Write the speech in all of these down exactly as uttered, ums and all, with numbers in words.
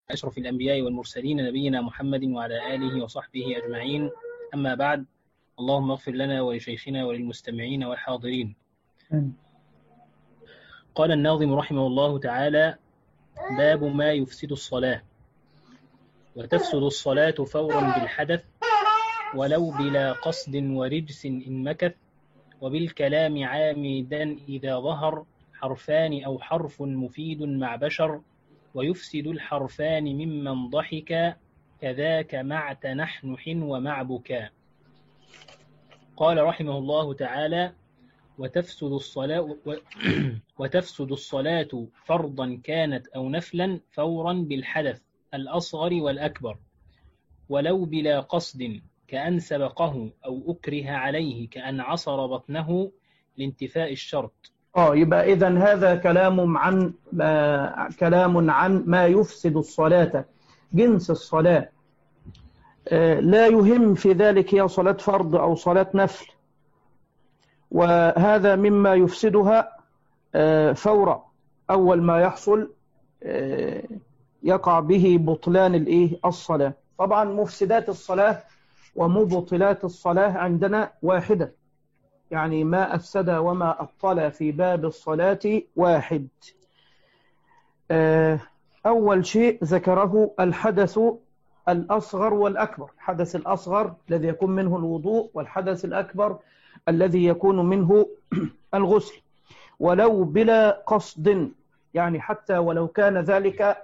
أشرف الأنبياء والمرسلين نبينا محمد وعلى آله وصحبه أجمعين، أما بعد. اللهم اغفر لنا ولشيخنا وللمستمعين والحاضرين. قال الناظم رحمه الله تعالى: باب ما يفسد الصلاة. وتفسد الصلاة فورا بالحدث ولو بلا قصد ورجس إن مكث، وبالكلام عامدا إذا ظهر حرفان أو حرف مفيد مع بشر، ويفسد الحرفان ممن ضحك كذاك مع تنحنح ومع بكاء. قال رحمه الله تعالى: وتفسد الصلاة وتفسد الصلاة فرضا كانت أو نفلا فورا بالحدث الأصغر والأكبر، ولو بلا قصد كأن سبقه أو أكره عليه كأن عصر بطنه لانتفاء الشرط. اه يبقى إذن هذا كلام عن ما كلام عن ما يفسد الصلاة، جنس الصلاة. آه لا يهم في ذلك هي صلاة فرض أو صلاة نفل، وهذا مما يفسدها آه فورا. أول ما يحصل آه يقع به بطلان الإيه الصلاة. طبعا مفسدات الصلاة ومبطلات الصلاة عندنا واحدة، يعني ما أفسد وما أبطل في باب الصلاة واحد. أول شيء ذكره الحدث الأصغر والأكبر. الحدث الأصغر الذي يكون منه الوضوء، والحدث الأكبر الذي يكون منه الغسل، ولو بلا قصد، يعني حتى ولو كان ذلك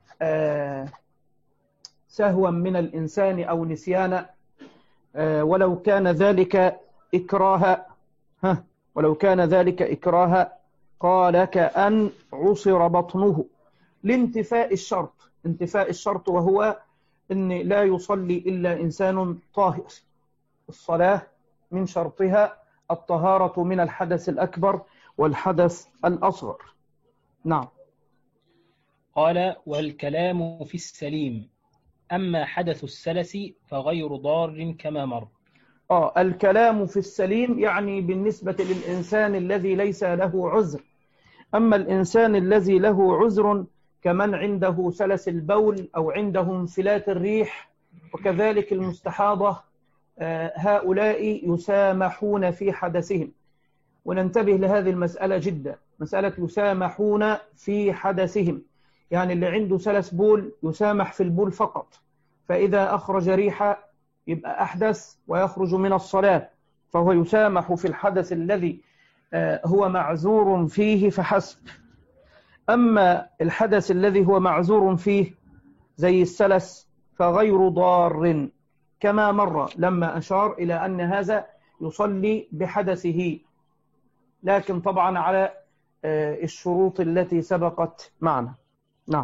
سهوا من الإنسان أو نسيانا، ولو كان ذلك إكراها ها ولو كان ذلك إكراها قال كأن عصر بطنه لانتفاء الشرط. انتفاء الشرط وهو أن لا يصلي إلا إنسان طاهر. الصلاة من شرطها الطهارة من الحدث الأكبر والحدث الأصغر. نعم. قال: والكلام في السليم، أما حدث السلس فغير ضار كما مر. آه الكلام في السليم يعني بالنسبة للإنسان الذي ليس له عذر. أما الإنسان الذي له عذر كمن عنده سلس البول أو عنده انفلات الريح وكذلك المستحاضة، آه هؤلاء يسامحون في حدثهم. وننتبه لهذه المسألة جدا، مسألة يسامحون في حدثهم، يعني اللي عنده سلس بول يسامح في البول فقط، فإذا أخرج ريحة يبقى أحدث ويخرج من الصلاة، فهو يسامح في الحدث الذي هو معذور فيه فحسب. أما الحدث الذي هو معذور فيه زي السلس فغير ضار كما مر لما أشار إلى أن هذا يصلي بحدثه، لكن طبعا على الشروط التي سبقت معنا. نعم.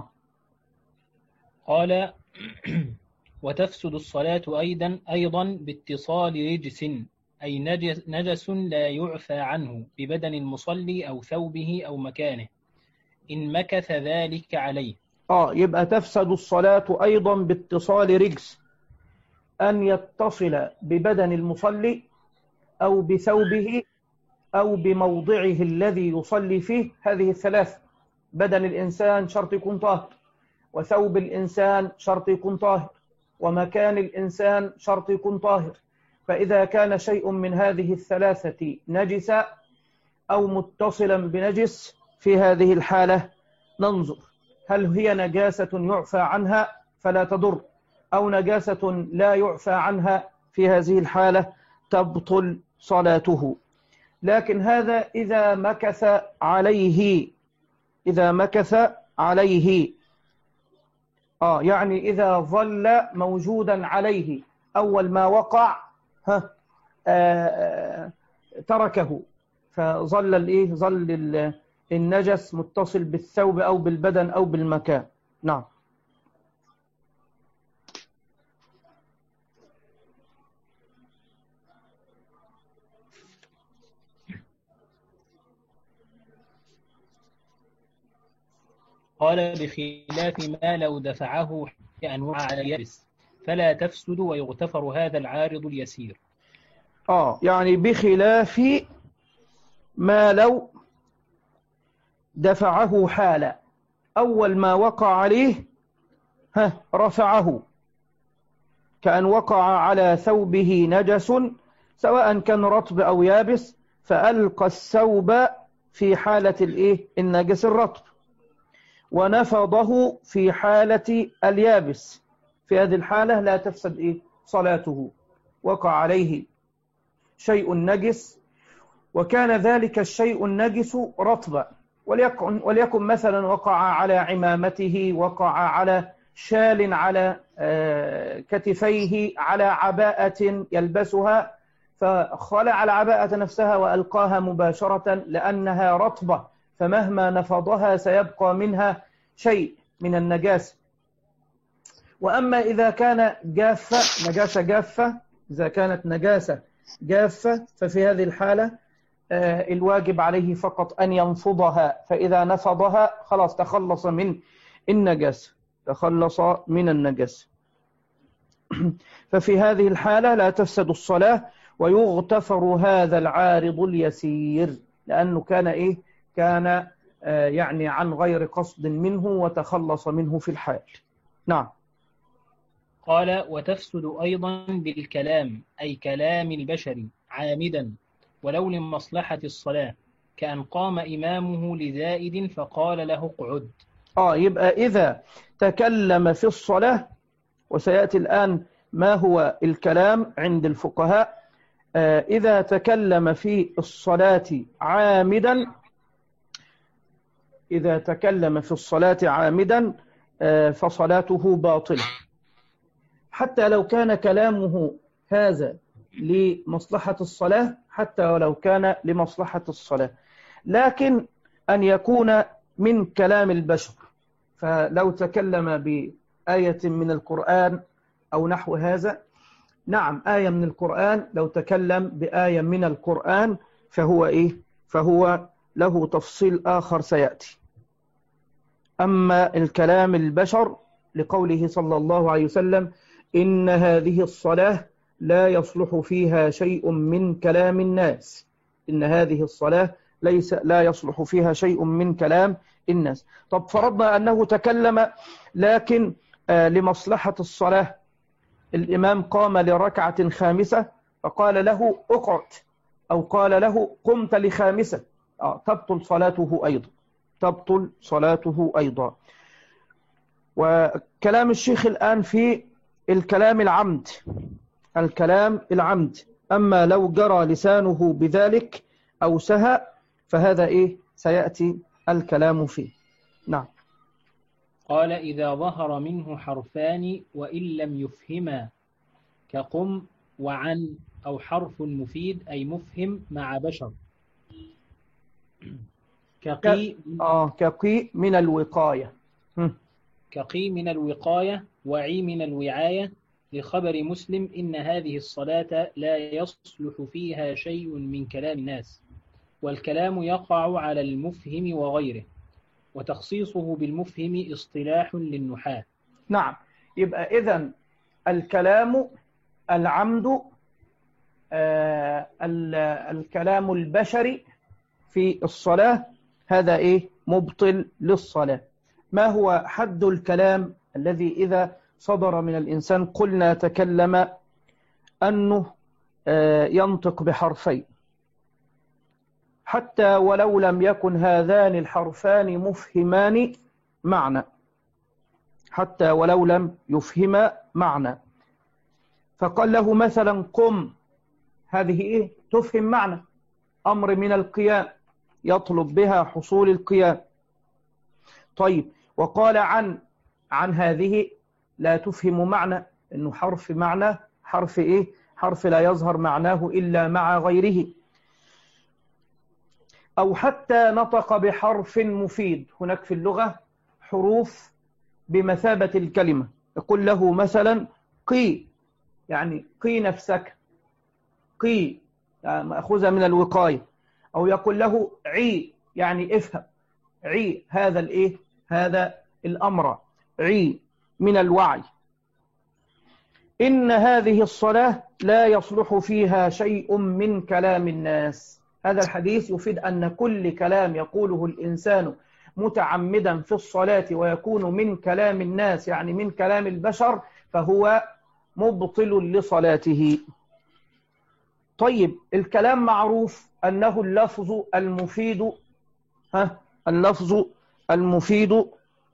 قال: وتفسد الصلاة أيضا أيضا باتصال رجس، أي نجس, نجس لا يعفى عنه ببدن المصلي أو ثوبه أو مكانه إن مكث ذلك عليه. آه يبقى تفسد الصلاة أيضا باتصال رجس، أن يتصل ببدن المصلي أو بثوبه أو بموضعه الذي يصلي فيه. هذه الثلاث: بدن الإنسان شرط يكون طاهر، وثوب الإنسان شرط يكون طاهر، ومكان الإنسان شرط يكون طاهر. فإذا كان شيء من هذه الثلاثة نجسا أو متصلا بنجس، في هذه الحالة ننظر هل هي نجاسة يعفى عنها فلا تضر، أو نجاسة لا يعفى عنها، في هذه الحالة تبطل صلاته. لكن هذا إذا مكث عليه إذا مكث عليه آه يعني إذا ظل موجودا عليه، أول ما وقع ها آه تركه، فظل الإيه ظل النجس متصل بالثوب أو بالبدن أو بالمكان. نعم. قال: بخلاف ما لو دفعه كأنواع على اليابس فلا تفسد ويغتفر هذا العارض اليسير. آه يعني بخلاف ما لو دفعه حالا، أول ما وقع عليه ها رفعه، كأن وقع على ثوبه نجس سواء كان رطب أو يابس، فألقى الثوب في حالة الإيه؟ النجس الرطب، ونفضه في حالة اليابس. في هذه الحالة لا تفسد إيه؟ صلاته. وقع عليه شيء نجس، وكان ذلك الشيء النجس رطبا، وليكن, وليكن مثلا وقع على عمامته، وقع على شال على كتفيه، على عباءة يلبسها، فخلع العباءة نفسها وألقاها مباشرة لأنها رطبة، فمهما نفضها سيبقى منها شيء من النجاسة. وأما إذا كان جافة، نجاسة جافة، إذا كانت نجاسة جافة ففي هذه الحالة الواجب عليه فقط أن ينفضها، فإذا نفضها خلاص تخلص من النجاسة، تخلص من النجاسة. ففي هذه الحالة لا تفسد الصلاة، ويغتفر هذا العارض اليسير، لأنه كان إيه؟ كان آه يعني عن غير قصد منه وتخلص منه في الحال. نعم. قال: وتفسد أيضا بالكلام، أي كلام البشر عامدا ولو لمصلحة الصلاة، كأن قام إمامه لزائد فقال له اقعد. آه يبقى إذا تكلم في الصلاة، وسيأتي الآن ما هو الكلام عند الفقهاء، آه إذا تكلم في الصلاة عامدا، إذا تكلم في الصلاة عامدا آه فصلاته باطلة، حتى لو كان كلامه هذا لمصلحة الصلاة، حتى ولو كان لمصلحة الصلاة، لكن أن يكون من كلام البشر. فلو تكلم بآية من القرآن أو نحو هذا، نعم آية من القرآن، لو تكلم بآية من القرآن فهو إيه؟ فهو له تفصيل آخر سيأتي. أما الكلام البشر لقوله صلى الله عليه وسلم: إن هذه الصلاة لا يصلح فيها شيء من كلام الناس، إن هذه الصلاة ليس لا يصلح فيها شيء من كلام الناس. طب فرضنا أنه تكلم لكن آه لمصلحة الصلاة، الإمام قام لركعة خامسة فقال له اقعد، أو قال له قمت لخامسة، آه تبطل صلاته أيضا، تبطل صلاته أيضا. وكلام الشيخ الآن في الكلام العمد، الكلام العمد، أما لو جرى لسانه بذلك أو سهى فهذا إيه؟ سيأتي الكلام فيه. نعم. قال: إذا ظهر منه حرفان وإن لم يفهما، كقم وعن، أو حرف مفيد أي مفهم مع بشر، كقي آه كقي من الوقاية، كقي من الوقاية، وعي من الوعاية، لخبر مسلم: إن هذه الصلاة لا يصلح فيها شيء من كلام الناس. والكلام يقع على المفهم وغيره، وتخصيصه بالمفهم اصطلاح للنحاة. نعم. يبقى إذن الكلام العمد، آه الكلام البشري في الصلاة هذا إيه؟ مبطل للصلاة. ما هو حد الكلام الذي إذا صدر من الإنسان قلنا تكلم؟ أنه آه ينطق بحرفين، حتى ولو لم يكن هذان الحرفان مفهمان معنى، حتى ولو لم يفهما معنى. فقال له مثلا قم، هذه إيه؟ تفهم معنى، أمر من القيام، يطلب بها حصول القيام. طيب، وقال عن، عن هذه لا تفهم معنى، إنه حرف معنى، حرف إيه؟ حرف لا يظهر معناه إلا مع غيره. أو حتى نطق بحرف مفيد، هناك في اللغة حروف بمثابة الكلمة، يقول له مثلا قي، يعني قي نفسك، قي يعني مأخوذة من الوقاية. أو يقول له عي، يعني افهم، عي هذا الإيه؟ هذا الأمر، عي من الوعي. إن هذه الصلاة لا يصلح فيها شيء من كلام الناس. هذا الحديث يفيد أن كل كلام يقوله الإنسان متعمدا في الصلاة ويكون من كلام الناس يعني من كلام البشر فهو مبطل لصلاته. طيب الكلام معروف أنه اللفظ المفيد ها اللفظ المفيد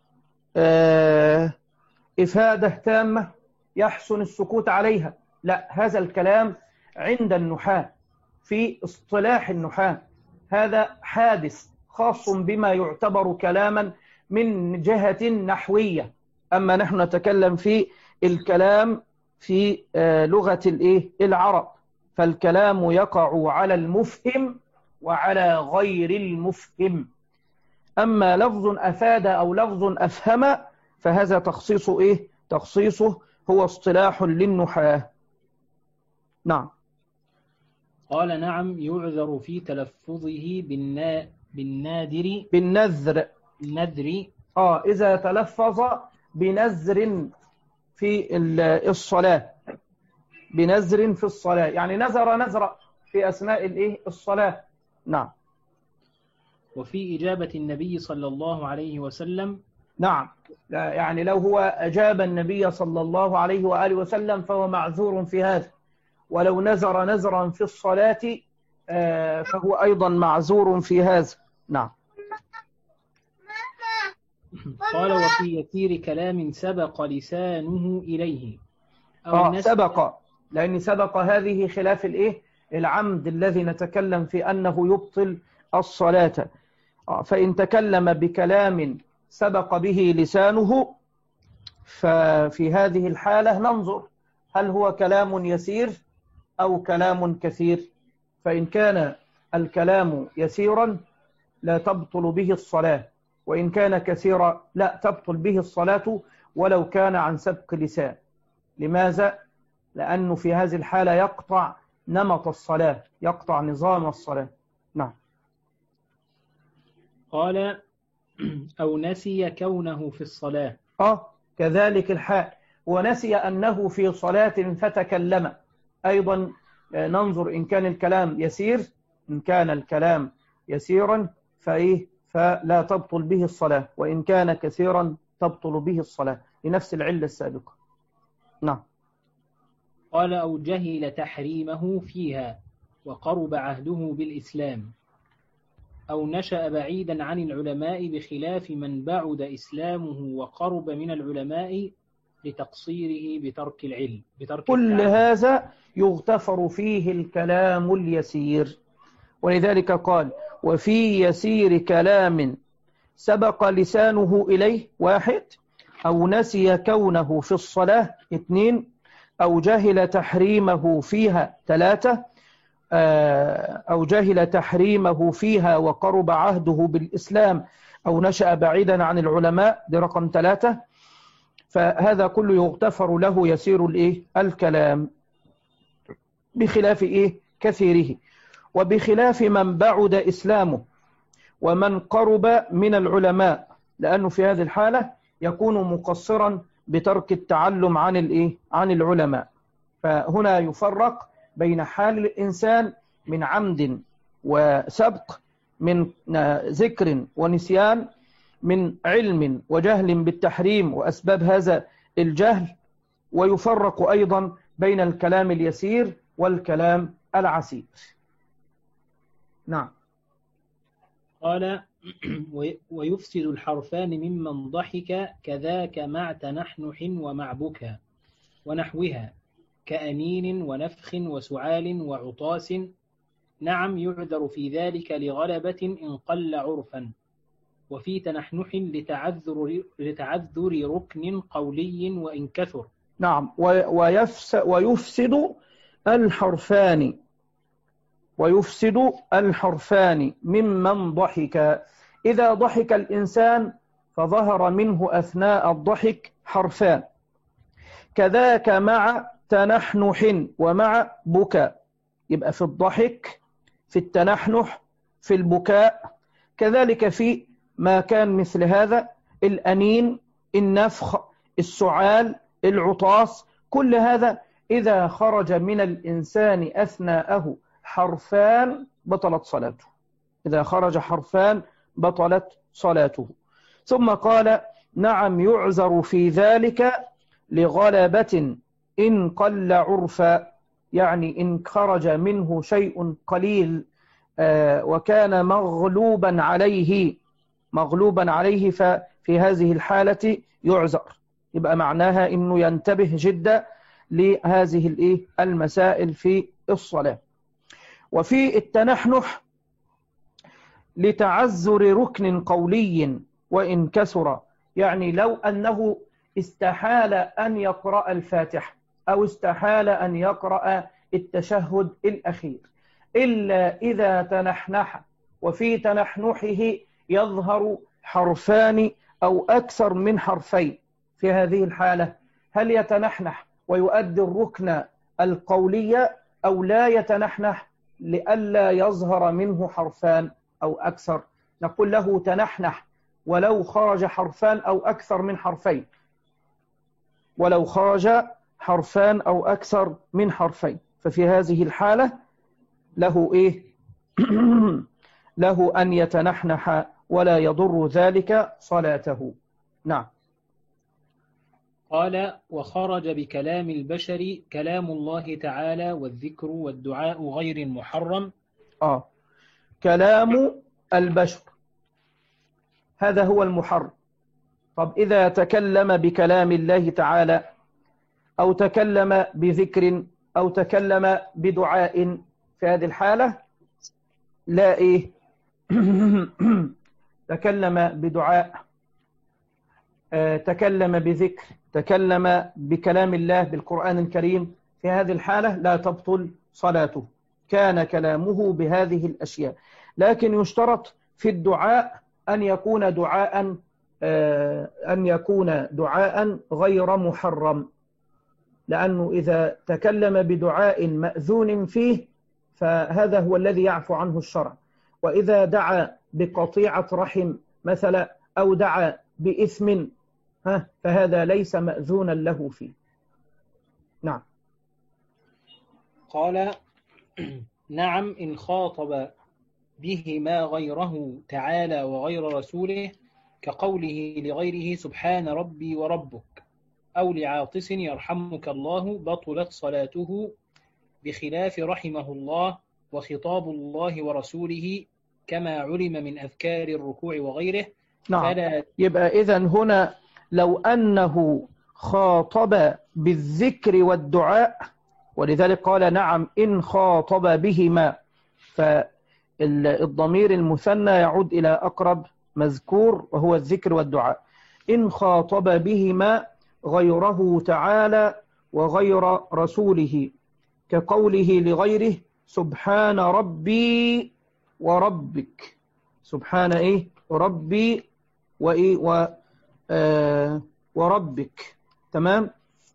آه إفادة تامة يحسن السكوت عليها. لا، هذا الكلام عند النحاة في اصطلاح النحاة هذا حادث خاص بما يعتبر كلاما من جهة نحوية. أما نحن نتكلم في الكلام في لغة الإيه؟ العرب، فالكلام يقع على المفهم وعلى غير المفهم. أما لفظ أفاد أو لفظ أفهم فهذا تخصيص إيه؟ تخصيصه هو اصطلاح للنحاة. نعم. قال نعم يعذر في تلفظه بالنا... بالنادر بالنذر النذر آه إذا تلفظ بنذر في الصلاة، بنذر في الصلاة يعني نذر نذر في أثناء الإيه؟ الصلاة. نعم. وفي إجابة النبي صلى الله عليه وسلم نعم، يعني لو هو أجاب النبي صلى الله عليه وآله وسلم فهو معذور في هذا، ولو نذر نذرا في الصلاة فهو أيضا معذور في هذا. نعم. قال وفي يسير كلام سبق لسانه إليه أو آه سبق، لأن سبق هذه خلاف الإيه؟ العمد الذي نتكلم في أنه يبطل الصلاة. آه فإن تكلم بكلام سبق به لسانه ففي هذه الحالة ننظر هل هو كلام يسير أو كلام كثير. فإن كان الكلام يسيرا لا تبطل به الصلاة، وإن كان كثيرا لا تبطل به الصلاة ولو كان عن سبق لسان. لماذا؟ لأنه في هذه الحالة يقطع نمط الصلاة، يقطع نظام الصلاة. نعم. قال أو نسي كونه في الصلاة آه كذلك الحال، ونسي أنه في صلاة فتكلم أيضا ننظر إن كان الكلام يسير، إن كان الكلام يسيرا فإيه فلا تبطل به الصلاة، وإن كان كثيرا تبطل به الصلاة لنفس العلة السابقة. نعم. قال أو جهل تحريمه فيها وقرب عهده بالإسلام أو نشأ بعيدا عن العلماء بخلاف من بعد إسلامه وقرب من العلماء لتقصيره بترك العلم بترك كل التعلم. هذا يغتفر فيه الكلام اليسير، ولذلك قال وفي يسير كلام سبق لسانه إليه واحد، أو نسي كونه في الصلاة اثنين، أو جهل تحريمه فيها ثلاثة، أو جهل تحريمه فيها وقرب عهده بالإسلام أو نشأ بعيدا عن العلماء، دي رقم ثلاثة. فهذا كله يغتفر له يسير الإيه؟ الكلام بخلاف إيه؟ كثيره، وبخلاف من بعد إسلامه ومن قرب من العلماء، لأنه في هذه الحالة يكون مقصرا بترك التعلم عن الإيه؟ عن العلماء. فهنا يفرق بين حال الإنسان من عمد وسبق، من ذكر ونسيان، من علم وجهل بالتحريم وأسباب هذا الجهل، ويفرق أيضا بين الكلام اليسير والكلام العسير. نعم. قال ويفسد الحرفان ممن ضحك كذاك مع تنحنح ومع بكى ونحوها كأنين ونفخ وسعال وعطاس. نعم يعذر في ذلك لغلبة إن قل عرفا، وفي تنحنح لتعذر, لتعذر ركن قولي وإن كثر. نعم. ويفسد الحرفان ويفسد الحرفان ممن ضحك. إذا ضحك الإنسان فظهر منه أثناء الضحك حرفان، كذاك مع تنحنح ومع بكاء، يبقى في الضحك، في التنحنح، في البكاء، كذلك في ما كان مثل هذا الأنين، النفخ، السعال، العطاس، كل هذا إذا خرج من الإنسان أثناءه حرفان بطلت صلاته. إذا خرج حرفان بطلت صلاته. ثم قال نعم يعذر في ذلك لغلبة إن قل عرفا، يعني إن خرج منه شيء قليل وكان مغلوبا عليه مغلوبا عليه ففي هذه الحالة يعذر. يبقى معناها إنه ينتبه جدا لهذه الإيه المسائل في الصلاة. وفي التنحنح لتعذر ركن قولي وإن كسر، يعني لو أنه استحال أن يقرأ الفاتحة أو استحال أن يقرأ التشهد الأخير إلا إذا تنحنح وفي تنحنحه يظهر حرفان أو أكثر من حرفين، في هذه الحالة هل يتنحنح ويؤدي الركن القولي أو لا يتنحنح لئلا يظهر منه حرفان أو أكثر؟ نقول له تنحنح ولو خرج حرفان أو أكثر من حرفين، ولو خرج حرفان أو أكثر من حرفين، ففي هذه الحالة له إيه؟ له أن يتنحنح ولا يضر ذلك صلاته. نعم. قال وخرج بكلام البشر كلام الله تعالى والذكر والدعاء غير المحرم. آه كلام البشر هذا هو المحرم. طب إذا تكلم بكلام الله تعالى أو تكلم بذكر أو تكلم بدعاء، في هذه الحالة لا إيه تكلم بدعاء، تكلم بذكر، تكلم بكلام الله بالقرآن الكريم، في هذه الحالة لا تبطل صلاته، كان كلامه بهذه الأشياء. لكن يشترط في الدعاء أن يكون دعاء أن يكون دعاء غير محرم، لأنه إذا تكلم بدعاء مأذون فيه فهذا هو الذي يعفو عنه الشرع. وإذا دعا بقطيعة رحم مثلا أو دعا بإثم ها فهذا ليس مأذونا له فيه. نعم. قال نعم إن خاطب بهما غيره تعالى وغير رسوله كقوله لغيره سبحان ربي وربك أو لعاطس يرحمك الله بطلت صلاته، بخلاف رحمه الله وخطاب الله ورسوله كما علم من أذكار الركوع وغيره. نعم. فلا يبقى إذن هنا لو أنه خاطب بالذكر والدعاء، ولذلك قال نعم إن خاطب بهما، فالضمير المثنى يعود إلى أقرب مذكور وهو الذكر والدعاء. إن خاطب بهما غيره تعالى وغير رسوله كقوله لغيره سبحان ربي وربك، سبحان إيه ربي وإيه و آه وربك. تمام.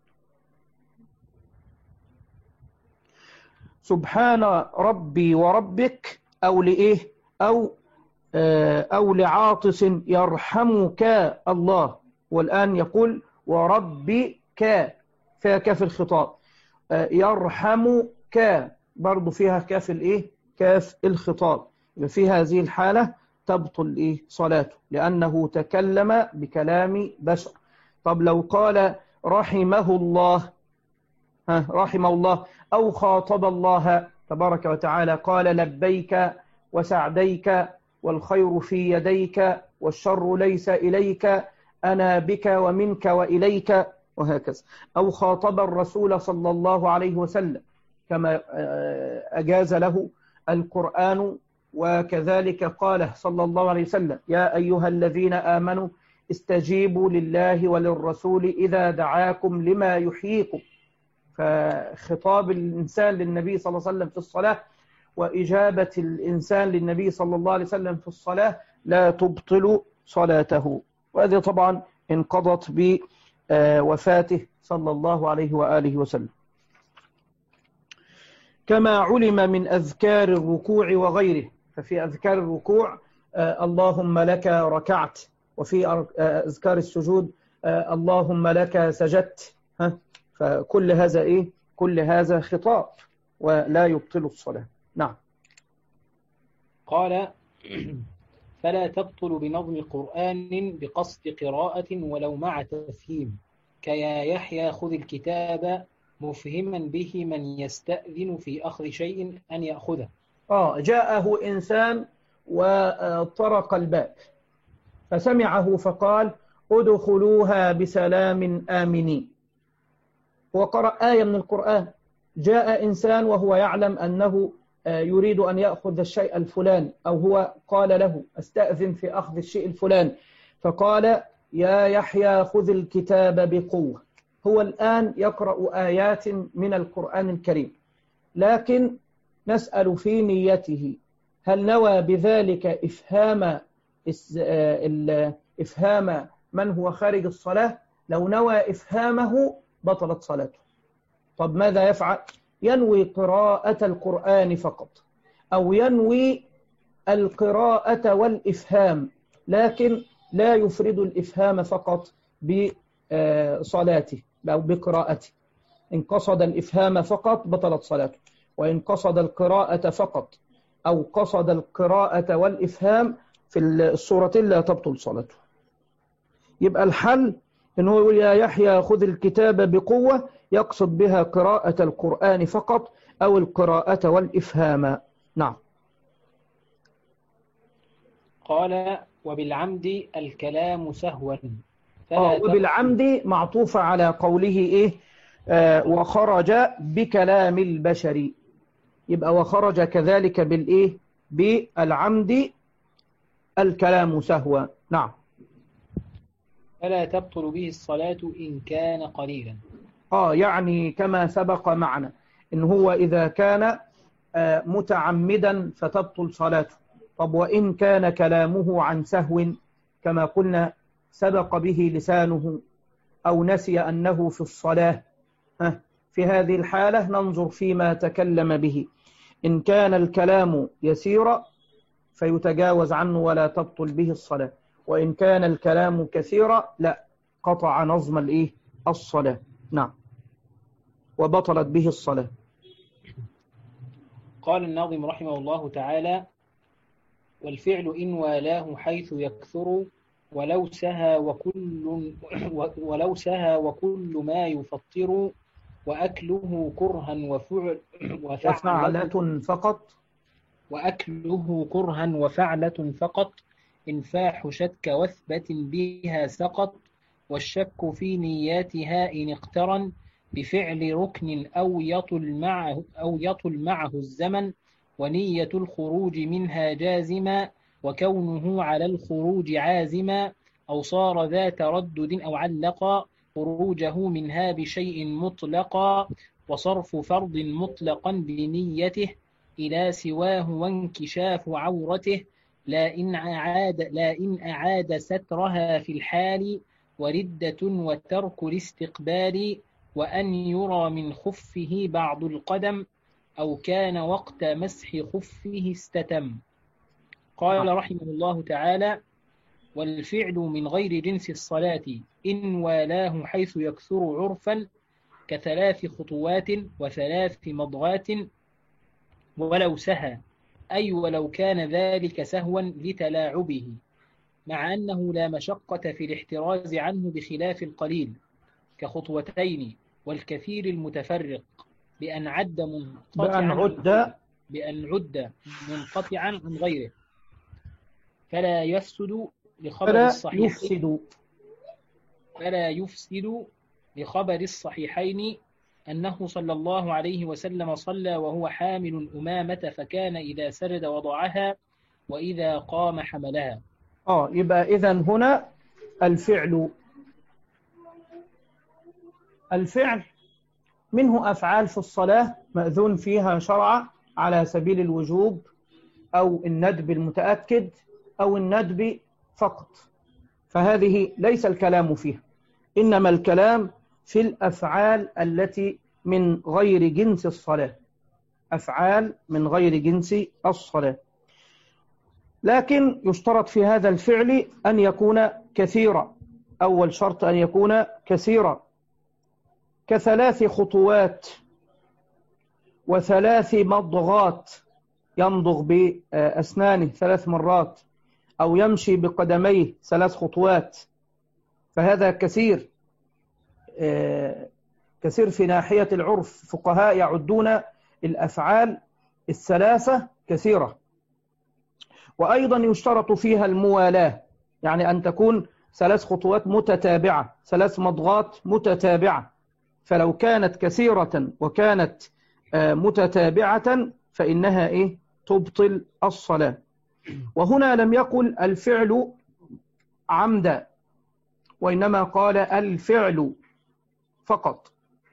سبحان ربي وربك أو لإيه أو آه أو لعاطس يرحمك الله، والآن يقول وربك فيها كاف الخطاب، آه يرحمك برضو فيها كاف الإيه كاف الخطاب. في هذه الحالة تبطل إيه صلاته لأنه تكلم بكلام بشر. طب لو قال رحمه الله ها رحمه الله أو خاطب الله تبارك وتعالى قال لبيك وسعديك والخير في يديك والشر ليس إليك أنا بك ومنك وإليك وهكذا، أو خاطب الرسول صلى الله عليه وسلم كما أجاز له القرآن، وكذلك قال صلى الله عليه وسلم يا أيها الذين آمنوا استجيبوا لله وللرسول إذا دعاكم لما يحييكم. فخطاب الإنسان للنبي صلى الله عليه وسلم في الصلاة وإجابة الإنسان للنبي صلى الله عليه وسلم في الصلاة لا تبطل صلاته، وهذه طبعا انقضت بوفاته صلى الله عليه وآله وسلم. كما علم من أذكار الركوع وغيره، ففي أذكار الركوع آه اللهم لك ركعت، وفي آه أذكار السجود آه اللهم لك سجدت، ها فكل هذا إيه كل هذا خطاب ولا يبطل الصلاة. نعم. قال فلا تبطل بنظم قرآن بقصد قراءة ولو مع تفهيم، كيا يحيى خذ الكتاب مفهما به من يستأذن في أخذ شيء أن يأخذه. آه جاءه إنسان وطرق الباب فسمعه فقال ادخلوها بسلام آمنين، وقرأ آية من القرآن. جاء إنسان وهو يعلم أنه يريد أن يأخذ الشيء الفلاني، أو هو قال له أستأذن في أخذ الشيء الفلاني، فقال يا يحيى خذ الكتاب بقوة. هو الآن يقرأ آيات من القرآن الكريم، لكن نسأل في نيته هل نوى بذلك إفهام إفهام من هو خارج الصلاة؟ لو نوى إفهامه بطلت صلاته. طب ماذا يفعل؟ ينوي قراءة القرآن فقط، أو ينوي القراءة والإفهام، لكن لا يفرد الإفهام فقط بصلاته أو بقراءته. إن قصد الإفهام فقط بطلت صلاته، وإن قصد القراءة فقط أو قصد القراءة والإفهام في الصورتين لا تبطل صلاته. يبقى الحل إنه يقول يا يحيى خذ الكتاب بقوة، يقصد بها قراءة القرآن فقط أو القراءة والإفهام. نعم. قال وبالعمد الكلام سهوا. آه وبالعمد معطوفة على قوله إيه آه وخرج بكلام البشر، يبقى وخرج كذلك بالإيه بالعمد الكلام سهوا. نعم. فلا تبطل به الصلاة إن كان قليلا. آه يعني كما سبق معنا إن هو إذا كان آه متعمدا فتبطل صلاته. طب وإن كان كلامه عن سهو كما قلنا سبق به لسانه أو نسي أنه في الصلاة، ها في هذه الحالة ننظر فيما تكلم به. إن كان الكلام يسيرا فيتجاوز عنه ولا تبطل به الصلاة، وإن كان الكلام كثيرا لا قطع نظم الإيه الصلاة. نعم. وبطلت به الصلاة. قال الناظم رحمه الله تعالى والفعل إن والاه حيث يكثر ولو سهى وكل ولو سهى وكل ما يفطر وأكله كرها وفعل وفعلة فقط وأكله كرها وفعلة فقط إنفاح شك واثبت بها سقط والشك في نياتها إن اقترن بفعل ركن أو يطل معه أو يطل معه الزمن ونية الخروج منها جازما وكونه على الخروج عازما أو صار ذا تردد أو علق خروجه منها بشيء مطلقا وصرف فرض مطلقا بنيته إلى سواه وانكشاف عورته لا إن أعاد, لا إن أعاد سترها في الحال وردة وترك الاستقبال وأن يرى من خفه بعض القدم أو كان وقت مسح خفه استتم. قال رحمه الله تعالى والفعل من غير جنس الصلاة إن والاه حيث يكثر عرفا كثلاث خطوات وثلاث مضغات ولو سهى، أي ولو كان ذلك سهوا لتلاعبه، مع أنه لا مشقة في الاحتراز عنه بخلاف القليل كخطوتين والكثير المتفرق بأن عد منقطعا بأن عد بأن عد منقطعا عن غيره فلا يفسد لخبر الصحيح يفسد فلا يفسد لخبر الصحيحين أنه صلى الله عليه وسلم صلى وهو حامل أمامة فكان إذا سرد وضعها وإذا قام حملها. آه يبقى إذن هنا الفعل الفعل منه أفعال في الصلاة مأذون فيها شرعا على سبيل الوجوب أو الندب المتأكد أو الندب فقط، فهذه ليس الكلام فيها، إنما الكلام في الأفعال التي من غير جنس الصلاة، أفعال من غير جنس الصلاة. لكن يشترط في هذا الفعل أن يكون كثيرا، أول شرط أن يكون كثيرا كثلاث خطوات وثلاث مضغات، يمضغ بأسنانه ثلاث مرات، أو يمشي بقدميه ثلاث خطوات، فهذا كثير كثير في ناحية العرف. فقهاء يعدون الأفعال الثلاثة كثيرة. وأيضا يشترط فيها الموالاة، يعني أن تكون ثلاث خطوات متتابعة، ثلاث مضغات متتابعة. فلو كانت كثيرة وكانت متتابعة فإنها إيه؟ تبطل الصلاة. وهنا لم يقل الفعل عمدا، وإنما قال الفعل فقط.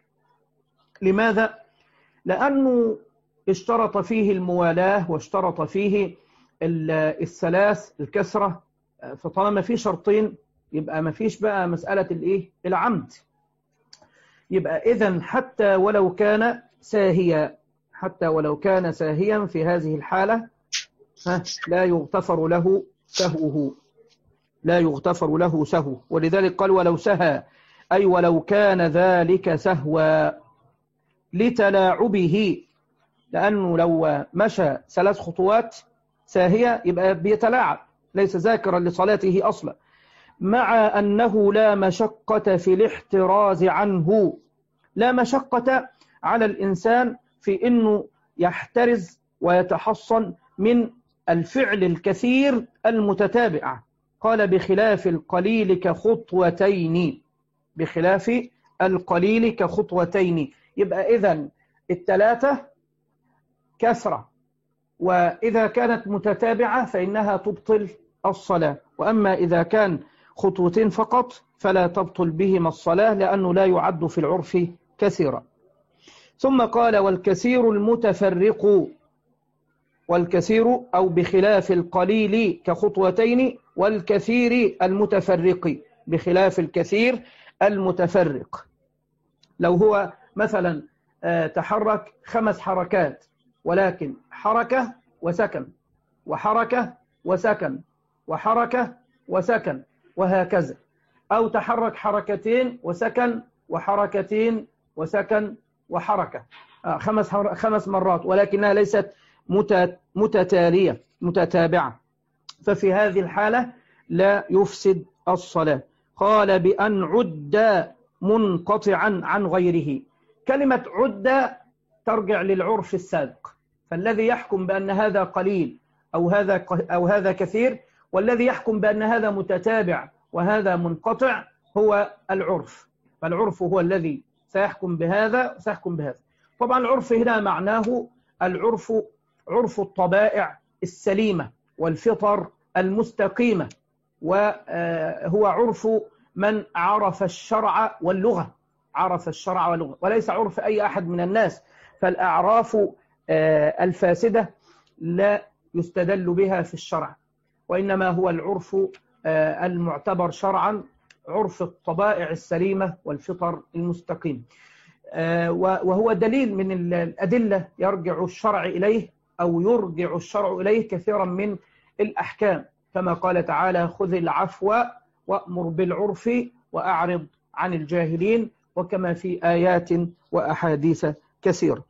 لماذا؟ لأنه اشترط فيه الموالاة واشترط فيه الثلاث الكسرة، فطالما في شرطين يبقى ما فيش بقى مسألة الإيه؟ العمد. يبقى إذن حتى ولو كان ساهيا، حتى ولو كان ساهيا في هذه الحالة لا يغتفر له سهوه، لا يغتفر له سهو. ولذلك قال ولو سهى، أي ولو كان ذلك سهوا لتلاعبه، لأنه لو مشى ثلاث خطوات ساهية يبقى بيتلاعب، ليس ذاكرا لصلاته أصلا، مع أنه لا مشقة في الاحتراز عنه. لا مشقة على الإنسان في أنه يحترز ويتحصن من الفعل الكثير المتتابع. قال بخلاف القليل كخطوتين، بخلاف القليل كخطوتين. يبقى إذن الثلاثة كسرة، وإذا كانت متتابعة فإنها تبطل الصلاة. وأما إذا كان خطوتين فقط فلا تبطل بهما الصلاة، لأنه لا يعد في العرف كثيرا. ثم قال والكثير المتفرق، والكثير أو بخلاف القليل كخطوتين، والكثير المتفرق بخلاف الكثير المتفرق. لو هو مثلا تحرك خمس حركات، ولكن حركة وسكن وحركة وسكن وحركة وسكن وهكذا، أو تحرك حركتين وسكن وحركتين وسكن وحركة خمس خمس مرات، ولكنها ليست متتالية متتابعة، ففي هذه الحالة لا يفسد الصلاة. قال بأن عد منقطعا عن غيره. كلمة عد ترجع للعرف السابق، فالذي يحكم بأن هذا قليل أو هذا أو هذا كثير، والذي يحكم بأن هذا متتابع وهذا منقطع هو العرف. فالعرف هو الذي سيحكم بهذا وسيحكم بهذا. طبعا العرف هنا معناه العرف عرف الطبائع السليمة والفطر المستقيمة، وهو عرف من عرف الشرع واللغة، عرف الشرع واللغة، وليس عرف أي أحد من الناس. فالأعراف الفاسدة لا يستدل بها في الشرع، وإنما هو العرف المعتبر شرعا عرف الطبائع السليمة والفطر المستقيم. وهو دليل من الأدلة يرجع الشرع إليه أو يرجع الشرع إليه كثيرا من الأحكام، كما قال تعالى خذ العفو وأمر بالعرف وأعرض عن الجاهلين، وكما في آيات وأحاديث كثيرة.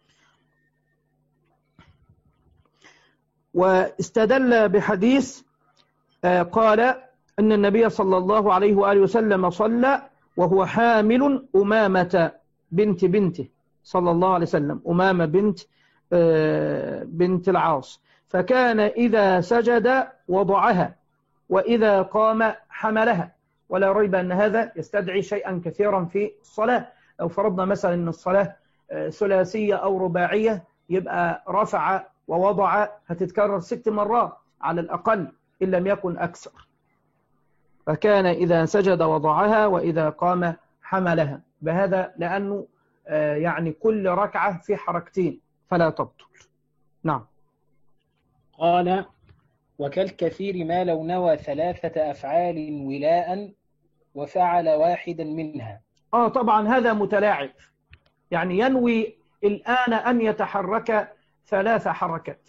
واستدل بحديث قال أن النبي صلى الله عليه وآله وسلم صلى وهو حامل أمامة بنت بنته صلى الله عليه وسلم، أمامة بنت بنت العاص، فكان إذا سجد وضعها وإذا قام حملها. ولا ريب أن هذا يستدعي شيئا كثيرا في الصلاة. لو فرضنا مثلا أن الصلاة ثلاثية أو رباعية، يبقى رفع ووضع هتتكرر ست مرات على الأقل إن لم يكن أكثر. فكان إذا سجد وضعها وإذا قام حملها، بهذا لأنه يعني كل ركعة في حركتين فلا تبطل. نعم. قال وكالكثير ما لو نوى ثلاثة أفعال ولاء وفعل واحدا منها. آه طبعا هذا متلاعب، يعني ينوي الآن أن يتحرك ثلاث حركات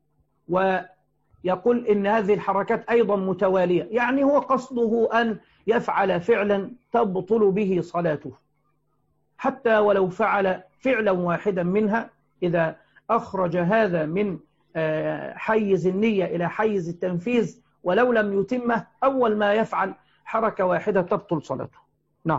ويقول إن هذه الحركات أيضا متوالية، يعني هو قصده أن يفعل فعلا تبطل به صلاته، حتى ولو فعل فعلا واحدا منها. إذا أخرج هذا من حيز النية إلى حيز التنفيذ ولو لم يتمه أول ما يفعل حركة واحدة تبطل صلاته. نعم.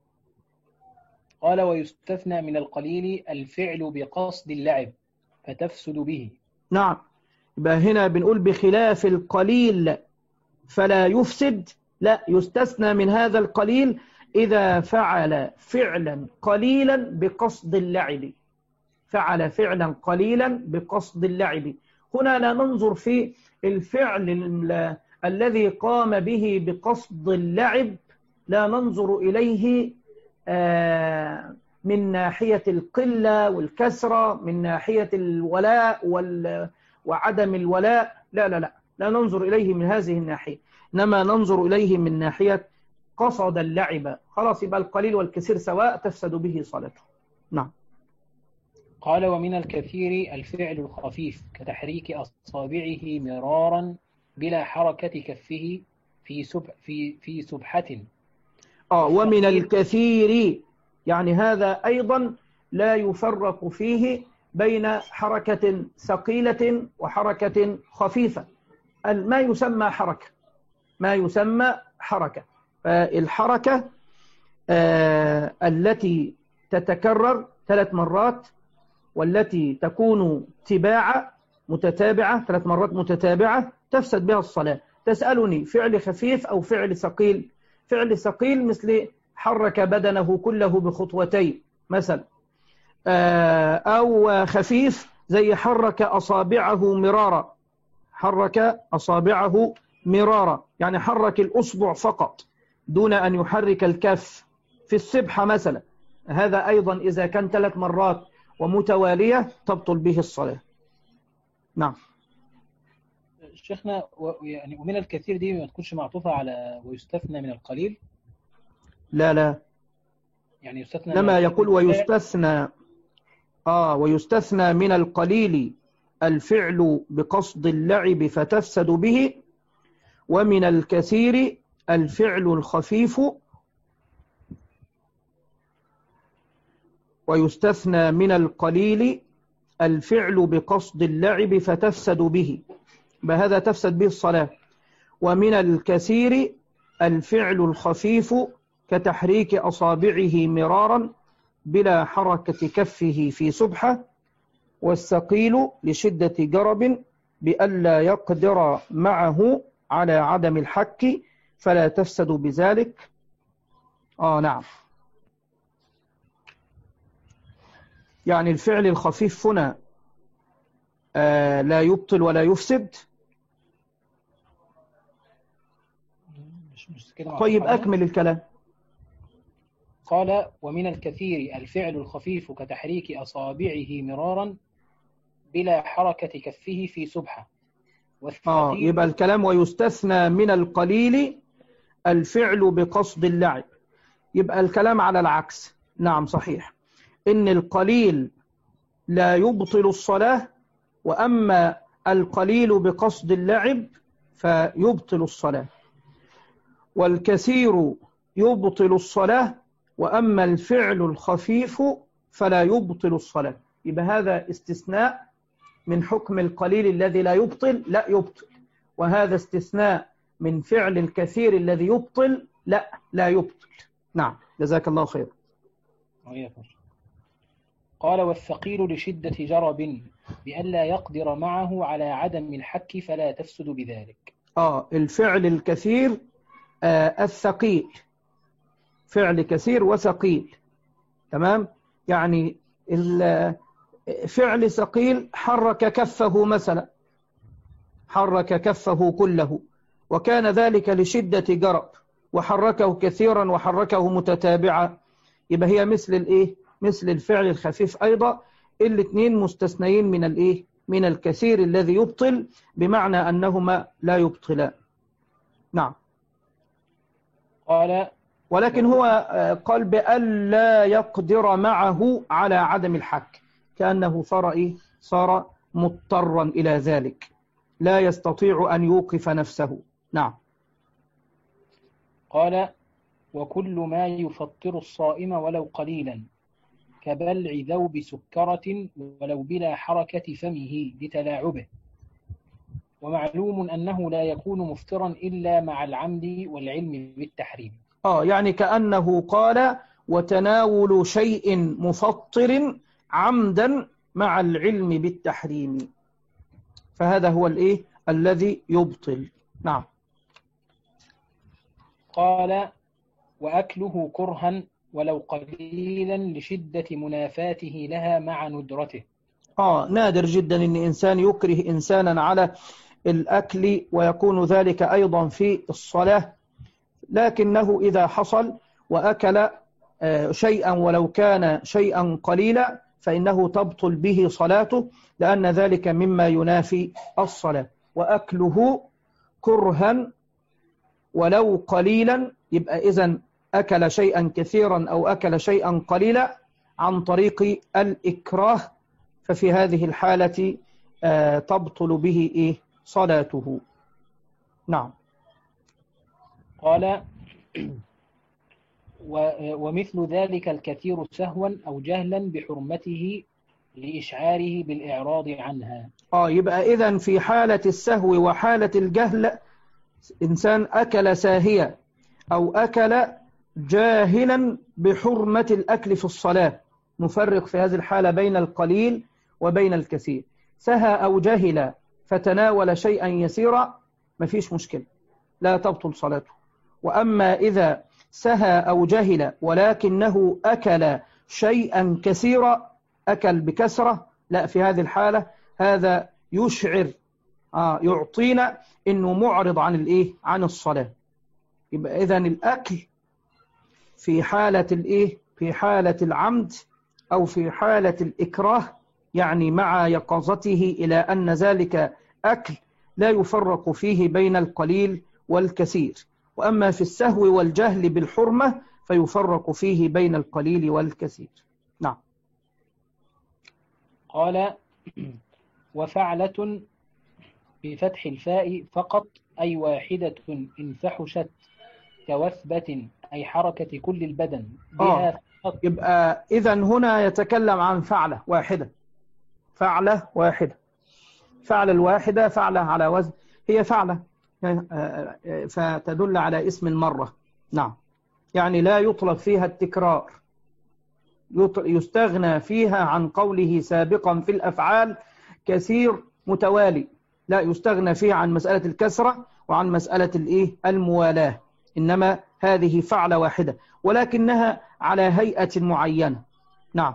قال ويستثنى من القليل الفعل بقصد اللعب فتفسد به. نعم، يبقى هنا بنقول بخلاف القليل فلا يفسد، لا، يستثنى من هذا القليل إذا فعل فعلا قليلا بقصد اللعب، فعل فعلا قليلا بقصد اللعب. هنا لا ننظر في الفعل الذي قام به بقصد اللعب، لا ننظر إليه من ناحية القلة والكسرة، من ناحية الولاء وعدم الولاء، لا لا لا لا ننظر إليه من هذه الناحية، إنما ننظر إليه من ناحية قصد اللعب. خلاص، يبقى القليل والكثير سواء تفسد به صلاته. نعم. قال ومن الكثير الفعل الخفيف كتحريك أصابعه مرارا بلا حركة كفه في سب في في سبحة. آه ومن الكثير يعني هذا أيضا لا يفرق فيه بين حركة ثقيلة وحركة خفيفة، ما يسمى حركة، ما يسمى حركة. فالحركة آه التي تتكرر ثلاث مرات والتي تكون تباعة متتابعة ثلاث مرات متتابعة تفسد بها الصلاة. تسألني فعل خفيف أو فعل ثقيل؟ فعل ثقيل مثل حرك بدنه كله بخطوتين مثلا، أو خفيف زي حرك أصابعه مرارا، حرك أصابعه مرارا يعني حرك الأصبع فقط دون أن يحرك الكف في السبحة مثلا. هذا أيضا إذا كان ثلاث مرات ومتوالية تبطل به الصلاة. نعم. شيخنا يعني ومن الكثير دي ما تكونش معطوفة على ويستثنى من القليل؟ لا لا، يعني يستثنى لما يقول ويستثنى آه ويستثنى من القليل الفعل بقصد اللعب فتفسد به، ومن الكثير الفعل الخفيف، ويستثنى من القليل الفعل بقصد اللعب فتفسد به، بهذا تفسد به الصلاة. ومن الكثير الفعل الخفيف كتحريك أصابعه مرارا بلا حركة كفه في سبحة، والثقيل لشدة جرب بألا يقدر معه على عدم الحك فلا تفسد بذلك. آه نعم، يعني الفعل الخفيف هنا آه لا يبطل ولا يفسد. طيب أكمل الكلام. قال ومن الكثير الفعل الخفيف كتحريك أصابعه مرارا بلا حركة كفه في سبحة. آه يبقى الكلام ويستثنى من القليل الفعل بقصد اللعب، يبقى الكلام على العكس. نعم صحيح، إن القليل لا يبطل الصلاة، وأما القليل بقصد اللعب فيبطل الصلاة، والكثير يبطل الصلاة، وأما الفعل الخفيف فلا يبطل الصلاة. يبقى هذا استثناء من حكم القليل الذي لا يبطل لا يبطل، وهذا استثناء من فعل الكثير الذي يبطل لا لا يبطل. نعم جزاك الله خير. قال والثقيل لشدة جرب بألا يقدر معه على عدم الحك فلا تفسد بذلك. آه الفعل الكثير آه الثقيل، فعل كثير وثقيل، تمام. يعني فعل ثقيل حرك كفه مثلا، حرك كفه كله وكان ذلك لشدة جرب، وحركه كثيرا وحركه متتابعا، يبقى هي مثل الايه مثل الفعل الخفيف ايضا. الاثنين مستثنيين من الايه من الكثير الذي يبطل، بمعنى انهما لا يبطلان. نعم. قال ولكن هو قال بأن لا يقدر معه على عدم الحك، كأنه صار إيه؟ صار مضطرا إلى ذلك، لا يستطيع أن يوقف نفسه. نعم. قال وكل ما يفطر الصائم ولو قليلا كبلع ذوب سكرة ولو بلا حركة فمه لتلاعبه. ومعلوم أنه لا يكون مفطرا إلا مع العمد والعلم بالتحريم. آه يعني كأنه قال وتناول شيء مفطر عمدا مع العلم بالتحريم، فهذا هو الإيه الذي يبطل. نعم. قال وأكله كرها ولو قليلا لشدة منافاته لها مع ندرته. آه نادر جدا أن إنسان يكره إنسانا على الأكل ويكون ذلك أيضا في الصلاة، لكنه إذا حصل وأكل شيئا ولو كان شيئا قليلا فإنه تبطل به صلاته، لأن ذلك مما ينافي الصلاة. وأكله كرها ولو قليلا، يبقى إذن أكل شيئا كثيرا أو أكل شيئا قليلا عن طريق الإكراه، ففي هذه الحالة تبطل به إيه صلاته. نعم. قال ومثل ذلك الكثير سهوا أو جهلا بحرمته لإشعاره بالإعراض عنها. آه يبقى إذن في حالة السهو وحالة الجهل إنسان أكل ساهيا أو أكل جاهلا بحرمة الأكل في الصلاة، نفرق في هذه الحالة بين القليل وبين الكثير. سهى أو جهل فتناول شيئا يسيرا ما فيش مشكلة، لا تبطل صلاته. وأما إذا سهى أو جهل ولكنه أكل شيئا كثيرا، أكل بكثرة، لا، في هذه الحالة هذا يشعر آه يعطينا إنه معرض عن الإيه عن الصلاة. يبقى إذن الأكل في حالة الإيه في حالة العمد أو في حالة الإكراه، يعني مع يقظته إلى أن ذلك أكل، لا يفرق فيه بين القليل والكثير. وأما في السهو والجهل بالحرمة فيفرق فيه بين القليل والكثير. نعم. قال وفعلة بفتح الفاء فقط، أي واحدة إن فحشت كوثبة، أي حركة كل البدن بها آه. فقط. يبقى إذن هنا يتكلم عن فعلة واحدة، فعلة واحدة، فعلة الواحدة فعلة على وزن هي فعلة، فتدل على اسم مرة. نعم. يعني لا يطلب فيها التكرار، يستغنى فيها عن قوله سابقا في الأفعال كثير متوالي، لا، يستغنى فيها عن مسألة الكسرة وعن مسألة الإيه الموالاة، إنما هذه فعلة واحدة ولكنها على هيئة معينة. نعم.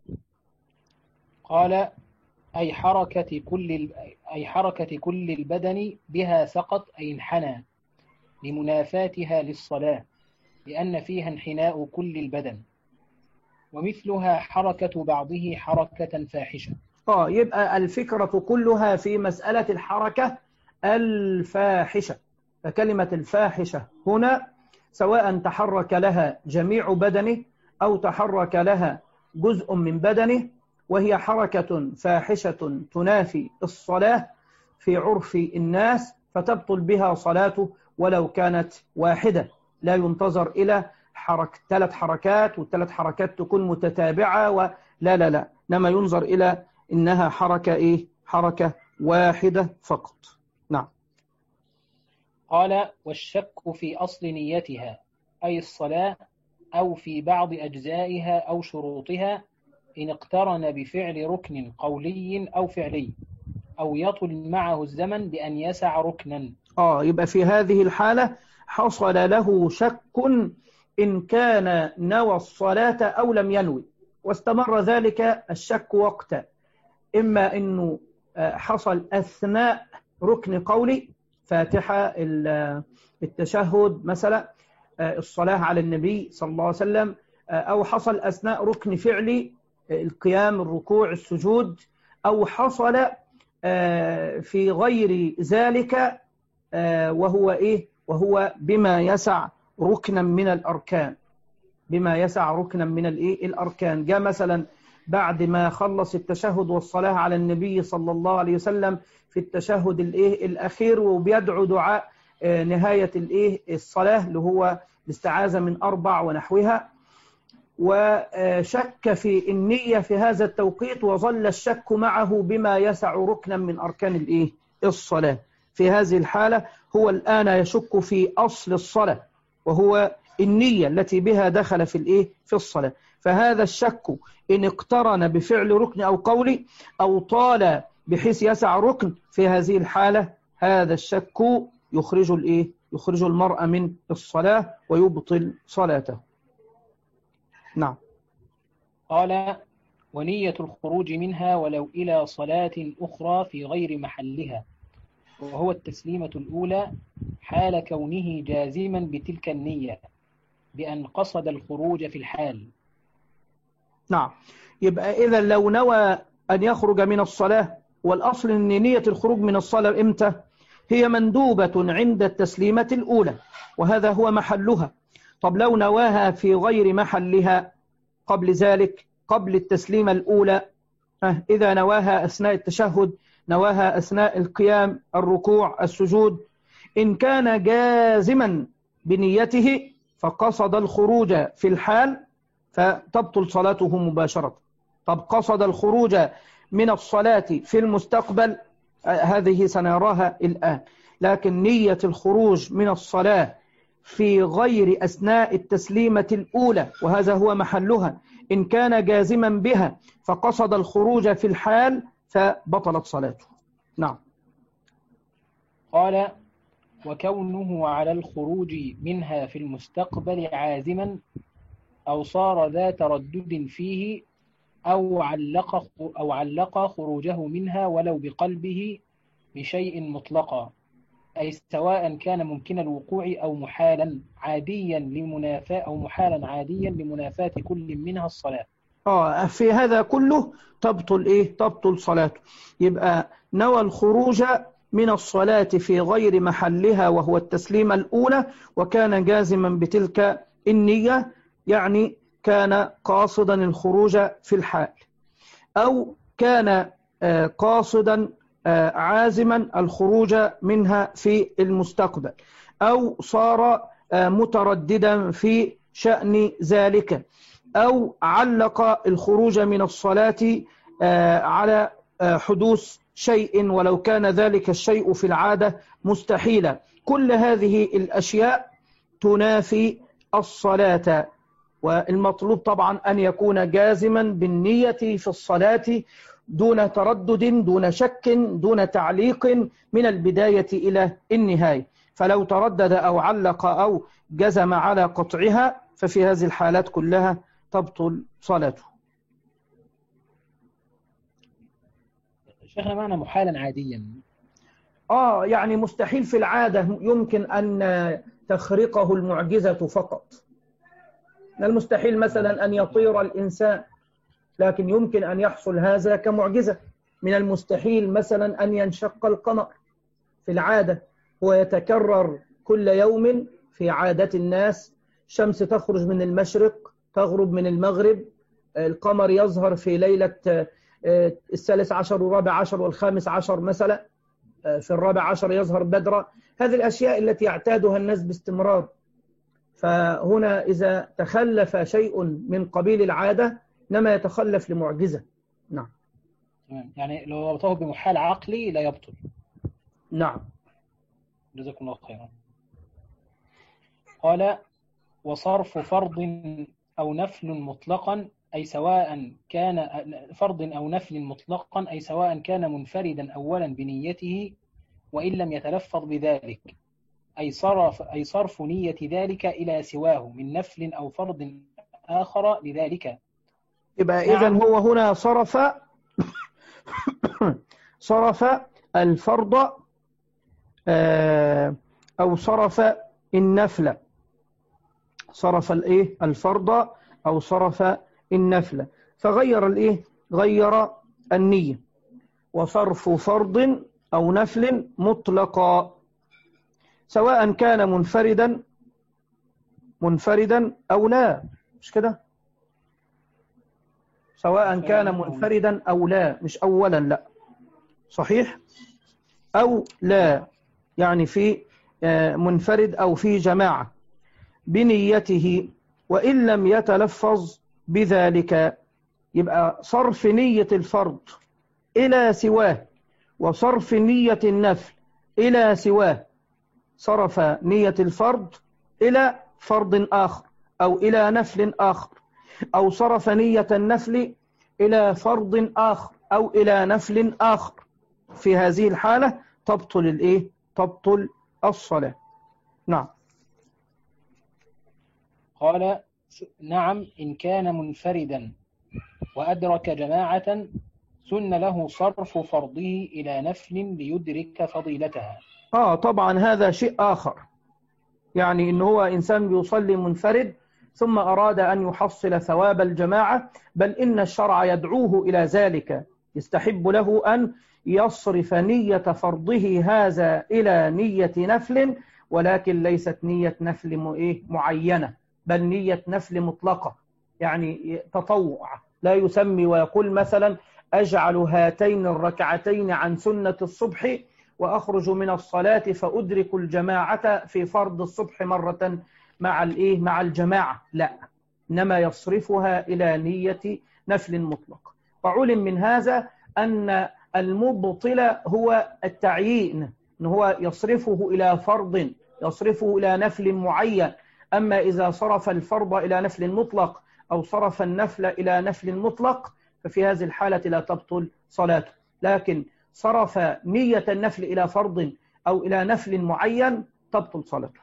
قال أي حركة كل أي حركة كل البدن بها سقط، أي انحنى لمنافاتها للصلاة، لأن فيها انحناء كل البدن، ومثلها حركة بعضه حركة فاحشة. آه يبقى الفكرة كلها في مسألة الحركة الفاحشة. فكلمة الفاحشة هنا سواء تحرك لها جميع بدنه أو تحرك لها جزء من بدنه، وهي حركة فاحشة تنافي الصلاة في عرف الناس، فتبطل بها صلاته ولو كانت واحدة. لا ينتظر إلى حرك ثلاث حركات والثلاث حركات تكون متتابعة و... لا لا لا إنما ينظر إلى إنها حركة إيه حركة واحدة فقط. نعم. قال والشك في أصل نيتها، أي الصلاة، أو في بعض أجزائها أو شروطها، إن اقترن بفعل ركن قولي أو فعلي، أو يطل معه الزمن بأن يسع ركنا. آه يبقى في هذه الحالة حصل له شك إن كان نوى الصلاة أو لم ينوي، واستمر ذلك الشك وقتا، إما أنه حصل أثناء ركن قولي، فاتحة، التشهد مثلا، الصلاة على النبي صلى الله عليه وسلم، أو حصل أثناء ركن فعلي، القيام، الركوع، السجود، أو حصل في غير ذلك وهو إيه وهو بما يسع ركنا من الأركان، بما يسع ركنا من الإيه الأركان. جاء مثلا بعد ما خلص التشهد والصلاة على النبي صلى الله عليه وسلم في التشهد الإيه الأخير، وبيدعو دعاء نهاية الإيه الصلاة اللي هو الاستعاذة من أربع ونحوها، وشك في النية في هذا التوقيت، وظل الشك معه بما يسع ركنا من أركان الإيه الصلاة. في هذه الحالة هو الآن يشك في أصل الصلاة، وهو النية التي بها دخل في الإيه في الصلاة. فهذا الشك إن اقترن بفعل ركن أو قول أو طال بحيث يسع ركن، في هذه الحالة هذا الشك يخرج الإيه يخرج المرء من الصلاة ويبطل صلاته. نعم. قال: ونية الخروج منها ولو إلى صلاة أخرى في غير محلها، وهو التسليمة الأولى حال كونه جازما بتلك النية بأن قصد الخروج في الحال. نعم. يبقى إذا لو نوى أن يخرج من الصلاة، والأصل أن نية الخروج من الصلاة إمتى؟ هي مندوبة عند التسليمة الأولى، وهذا هو محلها. طب لو نواها في غير محلها قبل ذلك، قبل التسليمة الأولى، إذا نواها أثناء التشهد، نواها أثناء القيام، الركوع، السجود، إن كان جازما بنيته فقصد الخروج في الحال فتبطل صلاته مباشرة. طب قصد الخروج من الصلاة في المستقبل، هذه سنراها الآن. لكن نية الخروج من الصلاة في غير أثناء التسليمة الأولى، وهذا هو محلها، إن كان جازما بها فقصد الخروج في الحال فبطلت صلاته. نعم. قال: وكونه على الخروج منها في المستقبل عازما أو صار ذا تردد فيه أو علق أو علق خروجه منها ولو بقلبه بشيء مطلقا، أي سواء كان ممكن الوقوع أو محالا عاديا لمنافاة أو محالا عاديا لمنافاة كل منها الصلاة. آه في هذا كله تبطل إيه؟ تبطل صلاته. يبقى نوى الخروج من الصلاة في غير محلها وهو التسليمة الأولى، وكان جازما بتلك النية، يعني كان قاصدا الخروج في الحال، أو كان قاصدا عازما الخروج منها في المستقبل، أو صار مترددا في شأن ذلك، أو علق الخروج من الصلاة على حدوث شيء ولو كان ذلك الشيء في العادة مستحيلا. كل هذه الأشياء تنافي الصلاة، والمطلوب طبعا أن يكون جازما بالنية في الصلاة دون تردد، دون شك، دون تعليق من البداية إلى النهاية. فلو تردد أو علق أو جزم على قطعها ففي هذه الحالات كلها تبطل صلاته. شيخنا معنى محالا عاديا؟ آه يعني مستحيل في العادة يمكن أن تخرقه المعجزة فقط. من المستحيل مثلا أن يطير الإنسان، لكن يمكن أن يحصل هذا كمعجزة. من المستحيل مثلا أن ينشق القمر، في العادة هو يتكرر كل يوم في عادة الناس، شمس تخرج من المشرق تغرب من المغرب، القمر يظهر في ليلة الثالث عشر والرابع عشر والخامس عشر مثلا، في الرابع عشر يظهر بدرا. هذه الأشياء التي يعتادها الناس باستمرار. فهنا إذا تخلف شيء من قبيل العادة إنما يتخلف لمعجزة. نعم. يعني لو ربطه بمحال عقلي لا يبطل. نعم. جزاكم الله خيرا. قال: وصرف فرض أو نفل مطلقا أي سواء كان فرض أو نفل مطلقا أي سواء كان منفردا أولا بنيته وإن لم يتلفظ بذلك، أي صرف أي صرف نية ذلك إلى سواه من نفل أو فرض آخر لذلك. يبقى نعم. إذن هو هنا صرف صرف الفرض أو صرف النفل، صرف الإيه الفرض أو صرف النفل، فغير الإيه غير النية. وصرف فرض أو نفل مطلقا سواء كان منفردا منفردا أو لا، مش كده؟ سواء كان منفردا أو لا، مش أولا لا، صحيح؟ أو لا، يعني في منفرد أو في جماعة بنيته وإن لم يتلفظ بذلك. يبقى صرف نية الفرض إلى سواه وصرف نية النفل إلى سواه، صرف نية الفرض إلى فرض آخر أو إلى نفل آخر، أو صرف نية النفل إلى فرض آخر أو إلى نفل آخر، في هذه الحالة تبطل الإيه؟ تبطل الصلاة. نعم. قال نعم إن كان منفردا وأدرك جماعة سن له صرف فرضه إلى نفل ليدرك فضيلتها. آه طبعا هذا شيء آخر، يعني إن هو إنسان بيصلي منفرد ثم أراد أن يحصل ثواب الجماعة، بل إن الشرع يدعوه إلى ذلك، يستحب له أن يصرف نية فرضه هذا إلى نية نفل، ولكن ليست نية نفل معينة، بل نية نفل مطلقة، يعني تطوع، لا يسمي ويقول مثلا أجعل هاتين الركعتين عن سنة الصبح وأخرج من الصلاة فأدرك الجماعة في فرض الصبح مرة مع الإيه مع الجماعة، لا، إنما يصرفها إلى نية نفل مطلق. وعلم من هذا أن المبطل هو التعيين، إن هو يصرفه إلى فرض، يصرفه إلى نفل معين. أما إذا صرف الفرض إلى نفل مطلق أو صرف النفل إلى نفل مطلق ففي هذه الحالة لا تبطل صلاته، لكن صرف نية النفل إلى فرض أو إلى نفل معين تبطل صلاته.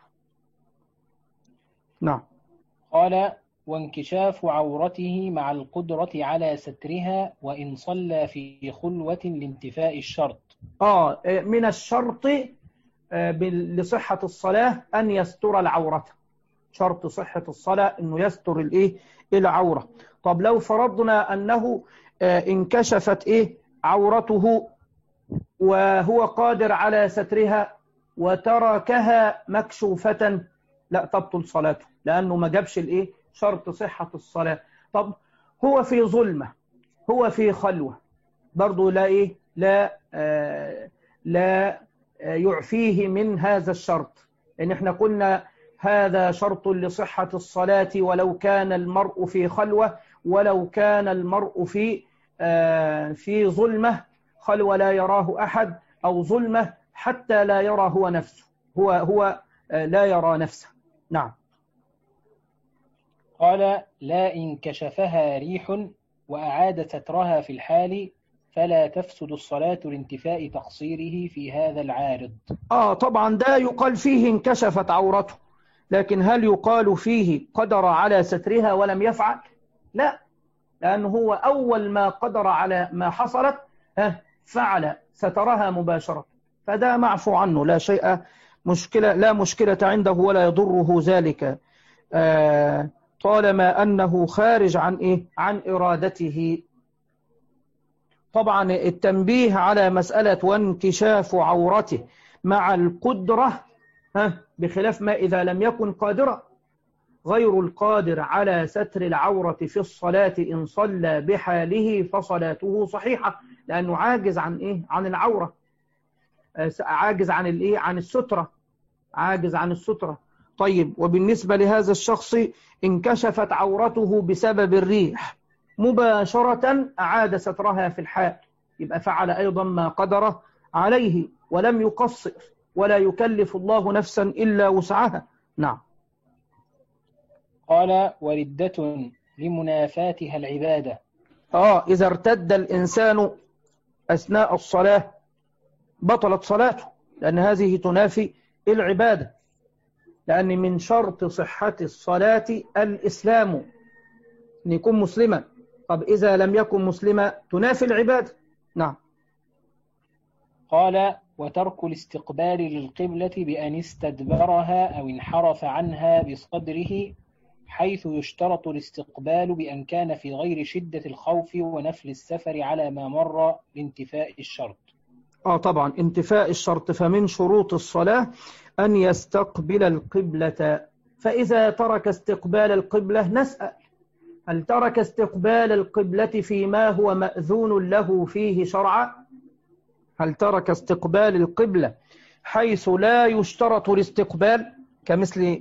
نعم. قال وانكشاف عورته مع القدرة على سترها وإن صلى في خلوة لانتفاء الشرط. آه من الشرط لصحة الصلاة أن يستر العورة، شرط صحة الصلاة أنه يستر الإيه العورة. طب لو فرضنا أنه انكشفت إيه عورته وهو قادر على سترها وتركها مكشوفة، لا تبطل صلاته، لأنه ما جابش الإيه شرط صحة الصلاة. طب هو في ظلمة، هو في خلوة، برضو لا إيه لا آه لا آه يعفيه من هذا الشرط، لأن احنا قلنا هذا شرط لصحة الصلاة ولو كان المرء في خلوة، ولو كان المرء في آه في ظلمة، خلوة لا يراه أحد، أو ظلمة حتى لا يرى هو نفسه، هو هو آه لا يرى نفسه. نعم. قال لا إن كشفها ريح وأعاد سترها في الحال فلا تفسد الصلاة لانتفاء تقصيره في هذا العارض. آه طبعا ده يقال فيه انكشفت عورته، لكن هل يقال فيه قدر على سترها ولم يفعل؟ لا، لأنه هو أول ما قدر على ما حصلت فعل سترها مباشرة، فده معفو عنه، لا شيء مشكلة لا مشكلة عنده ولا يضره ذلك آه طالما أنه خارج عن إيه؟ عن إرادته. طبعا التنبيه على مسألة وانكشاف عورته مع القدرة ها بخلاف ما إذا لم يكن قادرا. غير القادر على ستر العورة في الصلاة إن صلى بحاله فصلاته صحيحة، لأنه عاجز عن إيه؟ عن العورة، عاجز عن الإيه؟ عن السترة، عاجز عن السترة. طيب وبالنسبة لهذا الشخص انكشفت عورته بسبب الريح مباشرة أعاد سترها في الحال، يبقى فعل أيضا ما قدر عليه ولم يقصر، ولا يكلف الله نفسا إلا وسعها. نعم. قال وردة لمنافاتها العبادة. آه إذا ارتد الإنسان أثناء الصلاة بطلت صلاته، لأن هذه تنافي العبادة، لأن من شرط صحة الصلاة الإسلام، أن يكون مسلما. طب إذا لم يكن مسلما تنافي العبادة. نعم. قال وترك الاستقبال للقبلة بأن استدبرها أو انحرف عنها بصدره، حيث يشترط الاستقبال بأن كان في غير شدة الخوف ونفل السفر على ما مر لانتفاء الشرط. آه طبعا انتفاء الشرط، فمن شروط الصلاة أن يستقبل القبلة، فإذا ترك استقبال القبلة نسأل هل ترك استقبال القبلة فيما هو مأذون له فيه شرعا؟ هل ترك استقبال القبلة حيث لا يشترط الاستقبال كمثل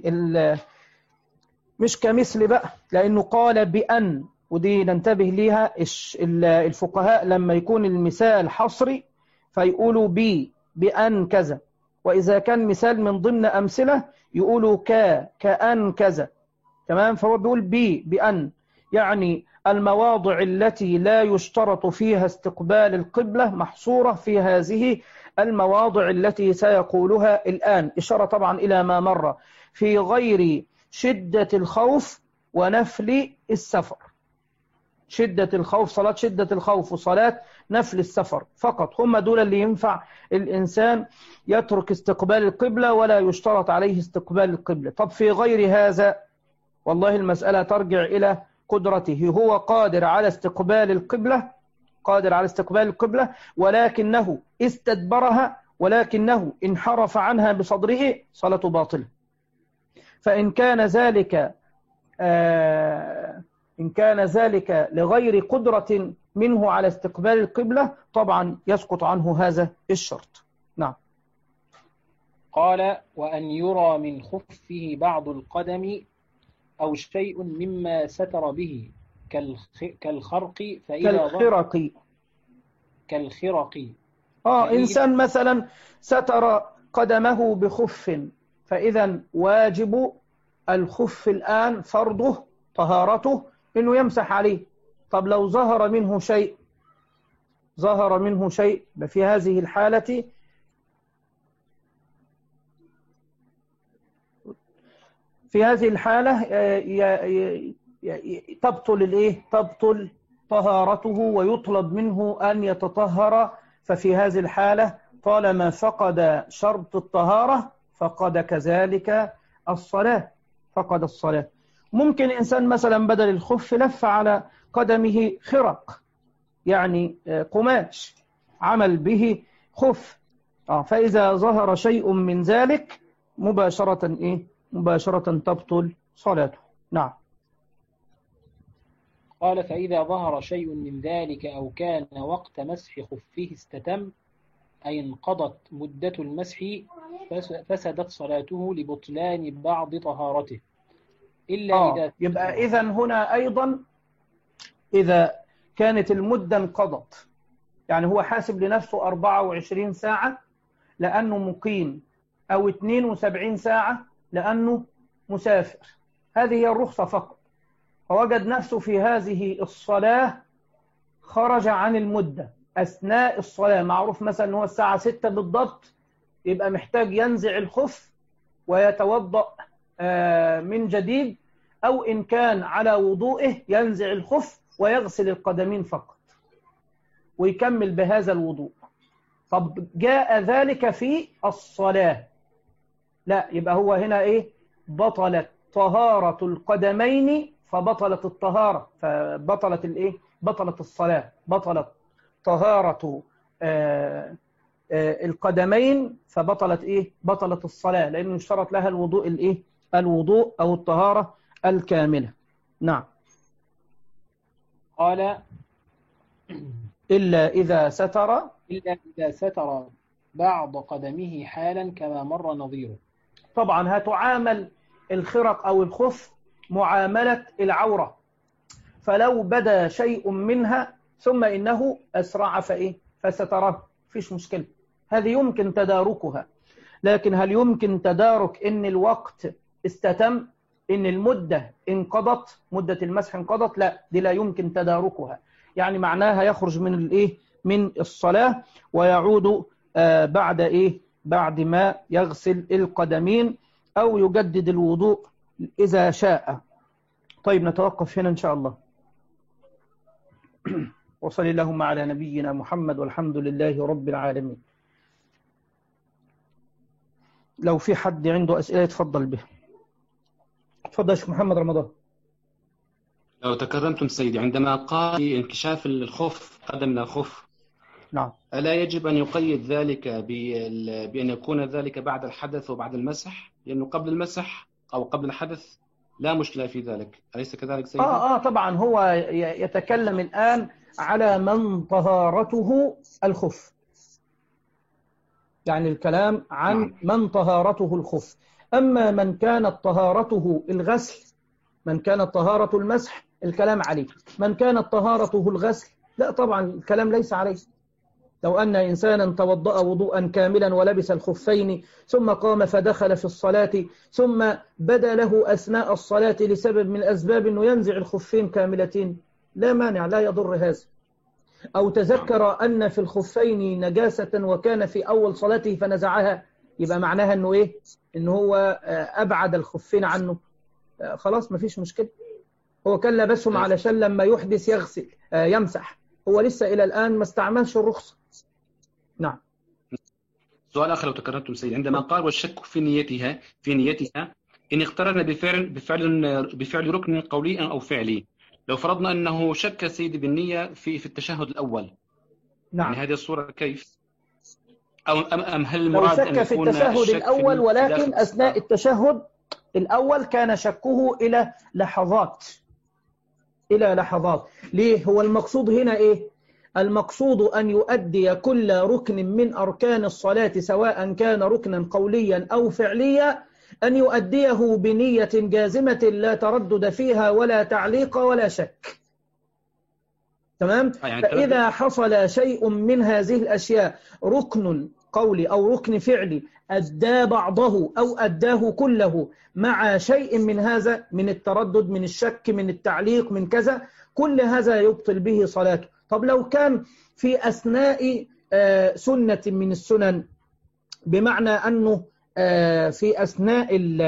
مش كمثل بقى، لأنه قال بأن، ودي ننتبه ليها، الفقهاء لما يكون المثال حصري فيقولوا بي بأن كذا، وإذا كان مثال من ضمن أمثلة يقولوا كا كأن كذا. تمام. فهو بيقول بي بأن، يعني المواضع التي لا يشترط فيها استقبال القبلة محصورة في هذه المواضع التي سيقولها الآن، إشارة طبعا إلى ما مر، في غير شدة الخوف ونفل السفر. شدة الخوف، صلاة شدة الخوف وصلاة نفل السفر فقط، هم دول اللي ينفع الإنسان يترك استقبال القبلة ولا يشترط عليه استقبال القبلة. طب في غير هذا والله المسألة ترجع إلى قدرته، هو قادر على استقبال القبلة، قادر على استقبال القبلة ولكنه استدبرها، ولكنه انحرف عنها بصدره، صلاته باطلة. فإن كان ذلك آه إن كان ذلك لغير قدرة منه على استقبال القبلة طبعا يسقط عنه هذا الشرط. نعم. قال وأن يرى من خفه بعض القدم أو شيء مما ستر به كالخرق فإذا كالخرق كالخرق آه إنسان مثلا ستر قدمه بخف، فإذا واجب الخف الآن فرضه طهارته إنه يمسح عليه. طب لو ظهر منه شيء ظهر منه شيء في هذه الحالة في هذه الحالة تبطل الإيه؟ تبطل طهارته ويطلب منه أن يتطهر. ففي هذه الحالة طالما فقد شرط الطهارة فقد كذلك الصلاة، فقد الصلاة. ممكن إنسان مثلا بدل الخف لف على قدمه خرق، يعني قماش عمل به خف، فإذا ظهر شيء من ذلك مباشرة إيه؟ مباشرة تبطل صلاته. نعم. قال فإذا ظهر شيء من ذلك أو كان وقت مسح خفه استتم أي انقضت مدة المسح فسدت صلاته لبطلان بعض طهارته إلا آه. إذا يبقى إذن هنا أيضا إذا كانت المدة انقضت، يعني هو حاسب لنفسه أربعة وعشرين ساعة لأنه مقيم أو اثنين وسبعين ساعة لأنه مسافر، هذه هي الرخصة فقط، فوجد نفسه في هذه الصلاة خرج عن المدة أثناء الصلاة، معروف مثلا أنه الساعة ستة بالضبط، يبقى محتاج ينزع الخف ويتوضأ من جديد، أو إن كان على وضوئه ينزع الخف ويغسل القدمين فقط ويكمل بهذا الوضوء. طب جاء ذلك في الصلاة، لا، يبقى هو هنا إيه؟ بطلت طهارة القدمين فبطلت الطهارة، فبطلت الإيه؟ بطلت الصلاة، بطلت طهارة آه آه القدمين فبطلت إيه؟ بطلت الصلاة، لأنه اشترط لها الوضوء الإيه؟ الوضوء أو الطهارة الكاملة. نعم. قال إلا إذا ستر إلا إذا ستر بعض قدمه حالا كما مر نظيره. طبعا هتعامل الخرق أو الخف معاملة العورة، فلو بدا شيء منها ثم إنه أسرع فإيه؟ فستره، فيش مشكلة، هذه يمكن تداركها. لكن هل يمكن تدارك إن الوقت استتم، إن المدة انقضت، مدة المسح انقضت؟ لا، دي لا يمكن تداركها، يعني معناها يخرج من الإيه؟ من الصلاة ويعود آه بعد إيه؟ بعد ما يغسل القدمين أو يجدد الوضوء إذا شاء. طيب نتوقف هنا إن شاء الله. وصلى اللهم على نبينا محمد والحمد لله رب العالمين. لو في حد عنده أسئلة يتفضل به. تفضل يا شيخ محمد رمضان. لو تكرمتم سيدي، عندما قال انكشاف الخف قدم الخف، نعم، ألا يجب أن يقيد ذلك بأن يكون ذلك بعد الحدث وبعد المسح؟ لأنه قبل المسح أو قبل الحدث لا مشكلة في ذلك، أليس كذلك سيدي؟ آه آه طبعا هو يتكلم الآن على من طهارته الخف، يعني الكلام عن من طهارته الخف. أما من كانت طهارته الغسل، من كانت طهارة المسح الكلام عليه، من كانت طهارته الغسل لا طبعا الكلام ليس عليه، لو أن إنسانا توضأ وضوءا كاملا ولبس الخفين ثم قام فدخل في الصلاة ثم بدا له أثناء الصلاة لسبب من الأسباب أنه ينزع الخفين كاملتين، لا مانع، لا يضر هذا. أو تذكر أن في الخفين نجاسة وكان في أول صلاته فنزعها، يبقى معناها أنه إيه؟ أنه هو أبعد الخفين عنه، خلاص مفيش مشكلة، هو كان لبسهم علشان لما يحدث يغسل يمسح، هو لسه إلى الآن ما استعملش الرخصة. نعم. سؤال آخر لو تكرمتم سيدي، عندما قال والشك في نيتها في نيتها إن اقترن بفعل بفعل بفعل ركن قولي أو فعلي، لو فرضنا أنه شك سيدي بالنية في في التشهد الأول، نعم. يعني هذه الصورة كيف؟ أو أم هل لو المراد شك أن في يكون التشهد الأول ولكن أثناء التشهد الأول كان شكه إلى لحظات، إلى لحظات. ليه؟ هو المقصود هنا إيه؟ المقصود أن يؤدي كل ركن من أركان الصلاة سواء كان ركنا قوليا أو فعليا، أن يؤديه بنية جازمة لا تردد فيها ولا تعليق ولا شك. تمام؟ فإذا حصل شيء من هذه الأشياء، ركن قولي أو ركن فعلي، أدى بعضه أو أداه كله مع شيء من هذا، من التردد، من الشك، من التعليق، من كذا، كل هذا يبطل به صلاته. طب لو كان في أثناء سنة من السنن، بمعنى أنه في أثناء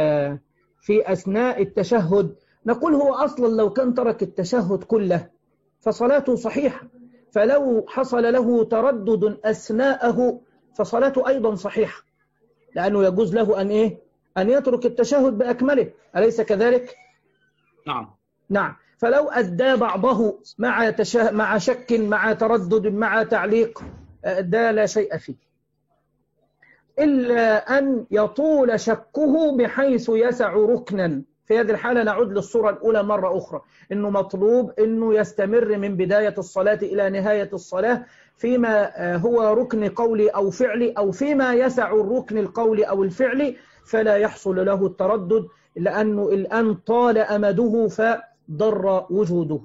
في أثناء التشهد، نقول هو أصلا لو كان ترك التشهد كله فصلاته صحيحة، فلو حصل له تردد أثناءه فصلاته أيضا صحيحة، لأنه يجوز له أن إيه؟ أن يترك التشهد بأكمله، أليس كذلك؟ نعم. نعم. فلو أدى بعضه مع تشه... مع شك مع تردد مع تعليق، ده لا شيء فيه، إلا أن يطول شكه بحيث يسع ركنا. في هذه الحالة نعود للصورة الأولى مرة أخرى، إنه مطلوب إنه يستمر من بداية الصلاة إلى نهاية الصلاة فيما هو ركن قولي أو فعلي، أو فيما يسع الركن القولي أو الفعلي، فلا يحصل له التردد، لأنه الآن طال أمده فضر وجوده.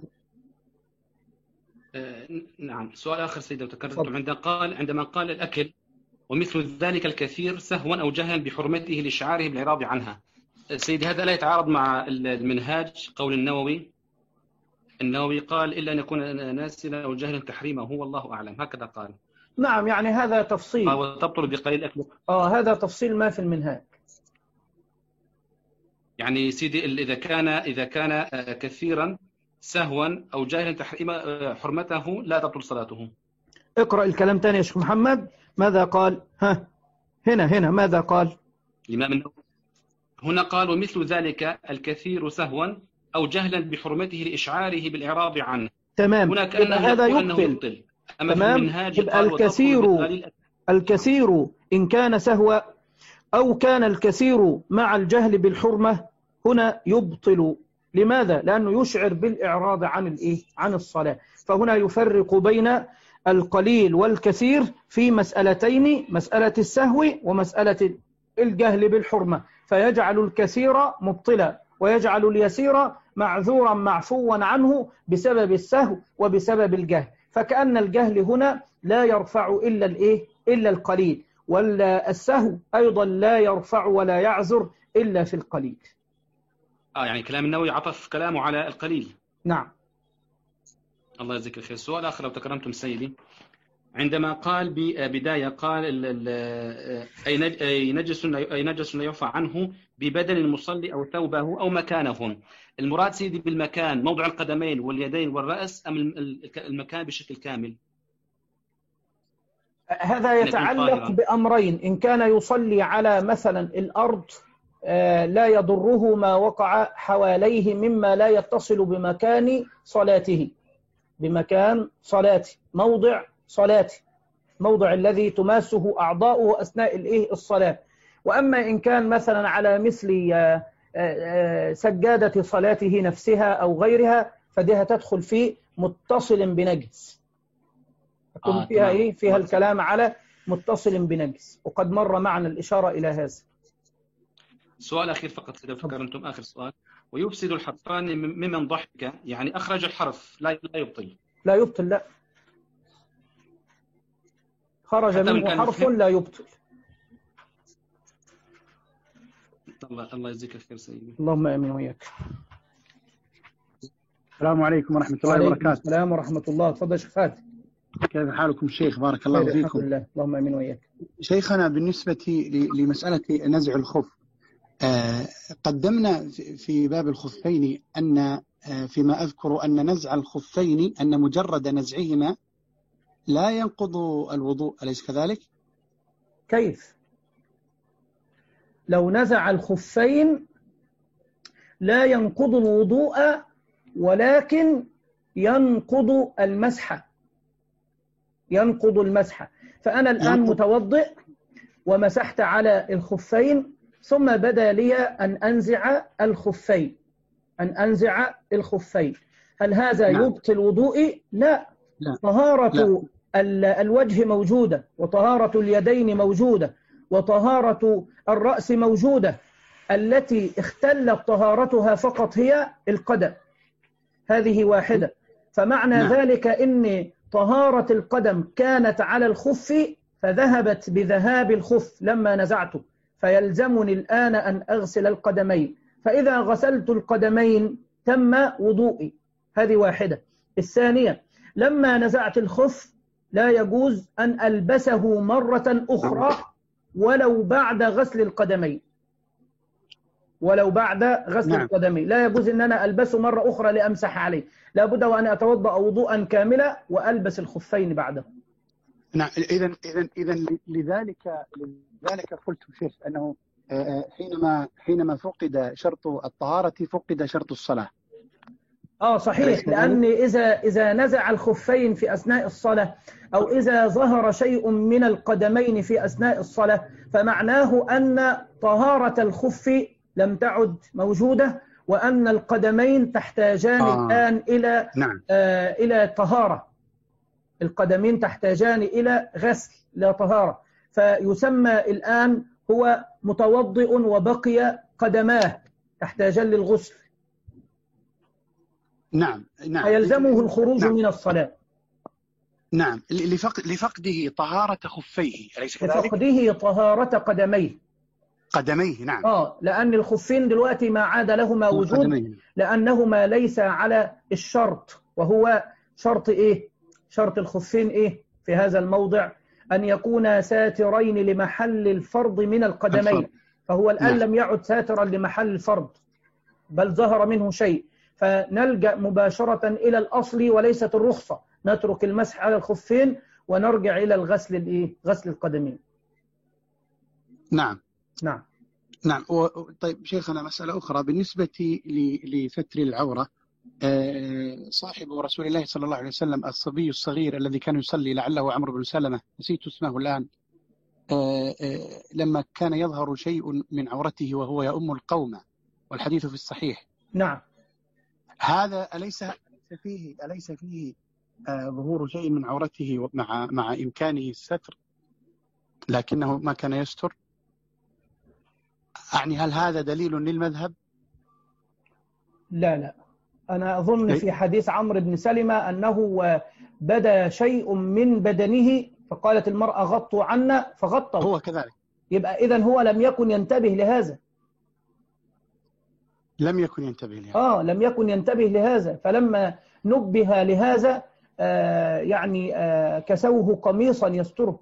آه نعم. سؤال آخر سيدي لو تكرمتم، عندما قال عندما قال الأكل ومثل ذلك الكثير سهوا أو جهلا بحرمته لإشعاره بالإعراض عنها، سيدي هذا لا يتعارض مع المنهاج قول النووي؟ النووي قال إلا أن يكون ناسلا أو جهلا تحريمه هو الله أعلم، هكذا قال. نعم، يعني هذا تفصيل. أو تبطل بقليل أكل. آه هذا تفصيل ما في المنهاج. يعني سيدي إذا كان إذا كان كثيرا سهوا أو جاهلا تحريم حرمته لا تبطل صلاته. اقرأ الكلام تاني يا شيخ محمد، ماذا قال؟ ها هنا هنا ماذا قال؟ الإمام النووي هنا قال ومثل ذلك الكثير سهوا أو جهلا بحرمته لإشعاره بالإعراض عنه. تمام. هنا كأنه هذا يبطل. يبطل. أما تمام. في المنهاج يبقى الكثير الكثير إن كان سهوا أو كان الكثير مع الجهل بالحرمة هنا يبطل. لماذا؟ لأنه يشعر بالإعراض عن الإيه؟ عن الصلاة. فهنا يفرق بين القليل والكثير في مسألتين، مسألة السهو ومسألة الجهل بالحرمة، فيجعل الكثير مبطلا ويجعل اليسير معذورا معفوا عنه بسبب السهو وبسبب الجهل. فكأن الجهل هنا لا يرفع إلا الإيه؟ إلا القليل، والسهو أيضا لا يرفع ولا يعذر إلا في القليل. آه يعني كلام النووي عطف كلامه على القليل. نعم. الله يجزيك الخير. سؤال آخر لو تكرمتم سيدي، عندما قال بداية قال أي نجس أي نجس يرفع عنه ببدن المصلي أو ثوبه أو مكانه، المراد سيدي بالمكان موضع القدمين واليدين والرأس أم المكان بشكل كامل؟ هذا يتعلق بأمرين. إن كان يصلي على مثلا الأرض لا يضره ما وقع حواليه مما لا يتصل بمكان صلاته، بمكان صلاته، موضع صلاته، موضع الذي تماسه أعضاؤه أثناء الإيه؟ الصلاة. وأما إن كان مثلا على مثل سجادة صلاته نفسها أو غيرها فديها تدخل في متصل بنجس، تكون آه فيها إيه؟ فيها الكلام على متصل بنجس، وقد مر معنا الإشارة إلى هذا. سؤال أخير فقط إذا فكرتم، آخر سؤال، ويفسد الحرفان ممن ضحك، يعني أخرج الحرف لا لا يبطل؟ لا يبطل، لا. خرج منه حرف لا يبطل. الله الله يجزيك الخير سيدي. اللهم آمين وإياك. السلام عليكم ورحمة الله وبركاته. السلام ورحمة الله. تفضل شيخ فهد. كيف حالكم شيخ؟ بارك الله فيكم. الحمد لله. اللهم آمين وإياك. شيخنا بالنسبة لمسألة نزع الخف، آه قدمنا في باب الخفين أن آه فيما أذكر أن نزع الخفين أن مجرد نزعهما لا ينقض الوضوء، أليس كذلك؟ كيف؟ لو نزع الخفين لا ينقض الوضوء ولكن ينقض المسح، ينقض المسح. فأنا الآن متوضئ ومسحت على الخفين ثم بدا لي أن أنزع الخفين أن أنزع الخفين هل هذا نعم. يبطل وضوئي؟ لا, لا. طهارة لا. الوجه موجودة، وطهارة اليدين موجودة، وطهارة الرأس موجودة. التي اختلت طهارتها فقط هي القدم، هذه واحدة. فمعنى نعم. ذلك إن طهارة القدم كانت على الخف فذهبت بذهاب الخف لما نزعته، فيلزمني الآن أن أغسل القدمين. فإذا غسلت القدمين تم وضوئي، هذه واحدة. الثانية، لما نزعت الخف لا يجوز أن ألبسه مرة أخرى ولو بعد غسل القدمين، ولو بعد غسل نعم. القدمين لا يجوز أن أنا ألبسه مرة أخرى لأمسح عليه، لا بد وأن أتوضأ وضوءا كاملا وألبس الخفين بعده. نعم. إذن إذن إذن لذلك لذلك قلت شيخ أنه حينما حينما فقد شرط الطهارة فقد شرط الصلاة. آه صحيح، لأن إذا إذا نزع الخفين في أثناء الصلاة أو إذا ظهر شيء من القدمين في أثناء الصلاة فمعناه أن طهارة الخف لم تعد موجودة، وأن القدمين تحتاجان آه. الآن إلى نعم. آه إلى طهارة. القدمين تحتاجان إلى غسل لا طهارة، فيسمى الآن هو متوضئ وبقي قدماه تحتاجان للغسل. نعم نعم. فيلزمه الخروج نعم. من الصلاة. نعم. لفقد لفقده طهارة خفيه، أليس كذلك؟ لفقده طهارة قدميه. قدميه نعم. آه لأن الخفين دلوقتي ما عاد لهما وجود، لأنهما ليس على الشرط، وهو شرط إيه؟ شرط الخفين إيه في هذا الموضع؟ أن يكون ساترين لمحل الفرض من القدمين الفرض. فهو الآن نعم. لم يعد ساترا لمحل الفرض بل ظهر منه شيء، فنلجأ مباشرة إلى الأصل وليست الرخصة، نترك المسح على الخفين ونرجع إلى الغسل الإيه؟ غسل القدمين. نعم نعم نعم. طيب شيخنا مسألة أخرى بالنسبة لستر العورة. صاحب رسول الله صلى الله عليه وسلم الصبي الصغير الذي كان يصلي لعله عمرو بن سلمة، نسيت اسمه الآن، لما كان يظهر شيء من عورته وهو يؤم القوم والحديث في الصحيح. نعم. هذا أليس فيه أليس فيه ظهور شيء من عورته مع مع إمكانه الستر لكنه ما كان يستر؟ يعني هل هذا دليل للمذهب؟ لا لا، أنا أظن في حديث عمرو بن سلمة أنه بدا شيء من بدنه فقالت المرأة غطوا عنا فغطوا. هو كذلك. يبقى إذن هو لم يكن ينتبه لهذا. لم يكن ينتبه لهذا. آه لم يكن ينتبه لهذا، فلما نبه لهذا آه يعني آه كسوه قميصا يستره.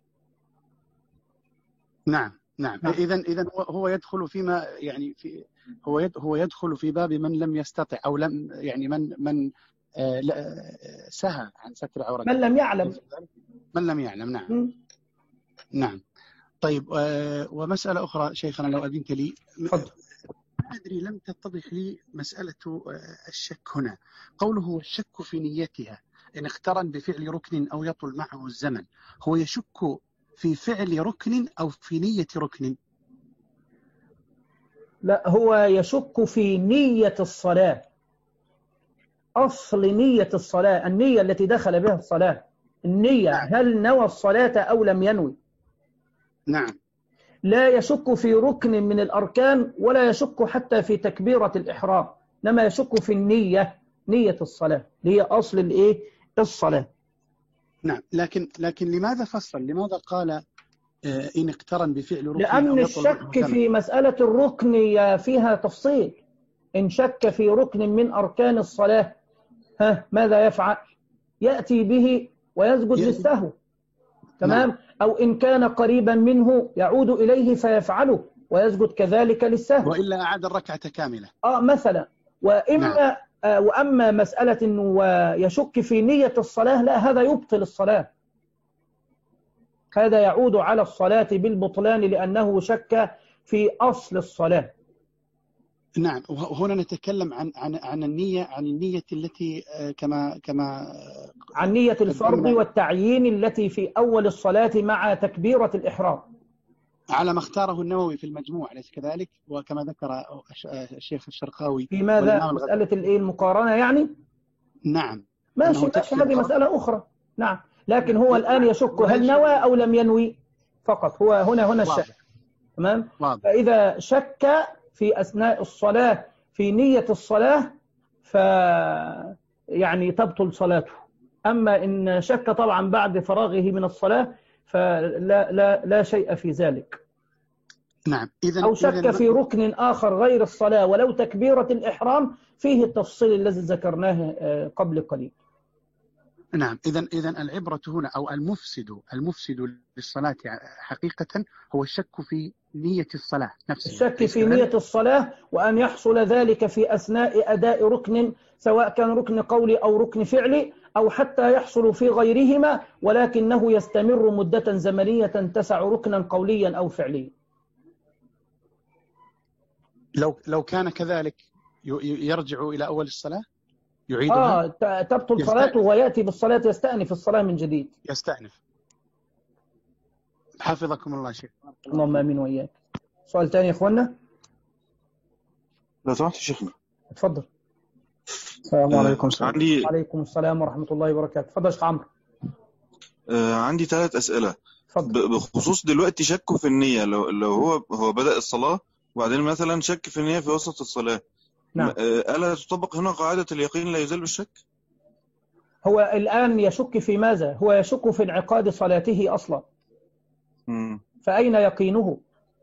نعم نعم. نعم. إذن إذن هو يدخل فيما يعني في هو هو يدخل في باب من لم يستطع أو لم يعني من من آه سهى عن ستر عورته. من لم يعلم. من لم يعلم. نعم. م. نعم. طيب آه ومسألة أخرى شيخنا لو أذنت لي. فضل. أدري لم تتضح لي مسألة الشك هنا. قوله والشك في نيتها إن اقترن بفعل ركن أو يطول معه الزمن، هو يشك في فعل ركن أو في نية ركن؟ لا، هو يشك في نية الصلاة، أصل نية الصلاة، النية التي دخل بها الصلاة، النية نعم. هل نوى الصلاة أو لم ينوي؟ نعم. لا يشك في ركن من الأركان ولا يشك حتى في تكبيرة الإحرام، لما يشك في النية، نية الصلاة اللي هي أصل الإيه؟ الصلاة. نعم، لكن لكن لماذا فصل؟ لماذا قال آه، إن اقترن بفعل ركن لأن أو يطلب الشك الركن؟ في مسألة الركن فيها تفصيل. إن شك في ركن من أركان الصلاة ها ماذا يفعل؟ يأتي به ويسجد ي- للسهو. تمام. نعم. أو إن كان قريبا منه يعود إليه فيفعله ويسجد كذلك للسهو. وإلا أعاد الركعة كاملة. آه مثلا. وإما نعم. آه وأما مسألة أنه يشك في نية الصلاة، لا، هذا يبطل الصلاة، هذا يعود على الصلاة بالبطلان لأنه شك في أصل الصلاة. نعم، وهنا نتكلم عن عن عن النية عن النية التي آه، كما كما عن نية الفرض قدمنا والتعيين التي في أول الصلاة مع تكبيرة الإحرام، على ما اختاره النووي في المجموع، أليس كذلك؟ وكما ذكر الشيخ الشرقاوي في ماذا؟ والإمام الغزالي. مسألة الإيه المقارنة يعني؟ نعم. ماشي أنه ماشي، تكفي هذه الفرض. مسألة أخرى. نعم، لكن هو نعم. الآن يشك هل وليس- نوى أو لم ينوي فقط، هو هنا هنا الشك. واضح تمام. واضح. فإذا شك في أثناء الصلاة في نية الصلاة ف يعني تبطل صلاته. أما إن شك طبعا بعد فراغه من الصلاة فلا لا لا شيء في ذلك. نعم. إذا أو شك إذا في ركن آخر غير الصلاة ولو تكبيرة الإحرام فيه التفصيل الذي ذكرناه آه، قبل قليل. نعم. إذا إذا العبرة هنا أو المفسد المفسد للصلاة حقيقة هو الشك في نية الصلاة نفسها. الشك أليس في كذلك؟ نية الصلاة وأن يحصل ذلك في أثناء أداء ركن، سواء كان ركن قولي أو ركن فعلي، أو حتى يحصل في غيرهما ولكنه يستمر مدة زمنية تسع ركنا قوليا أو فعليا. لو لو كان كذلك ي- ي- يرجع إلى أول الصلاة يعيدها. آه ت- تبطل يستأنف. صلاته ويأتي بالصلاة يستأنف الصلاة من جديد. يستأنف. حفظكم الله شيخ. اللهم آمين وإياك. سؤال ثاني يا إخوانا؟ لو سمحت يا شيخنا. اتفضل. السلام آه، عليكم. عندي وعليكم السلام ورحمة الله وبركاته. اتفضل يا شيخ عمرو. آه، عندي ثلاث أسئلة اتفضل. ب- بخصوص دلوقتي شكه في النية. لو لو هو هو بدأ الصلاة وبعدين مثلا شك في النية في وسط الصلاة، نعم. آه، ألا تطبق هنا قاعدة اليقين لا يزال بالشك؟ هو الآن يشك في ماذا؟ هو يشك في انعقاد صلاته أصلا، مم. فأين يقينه؟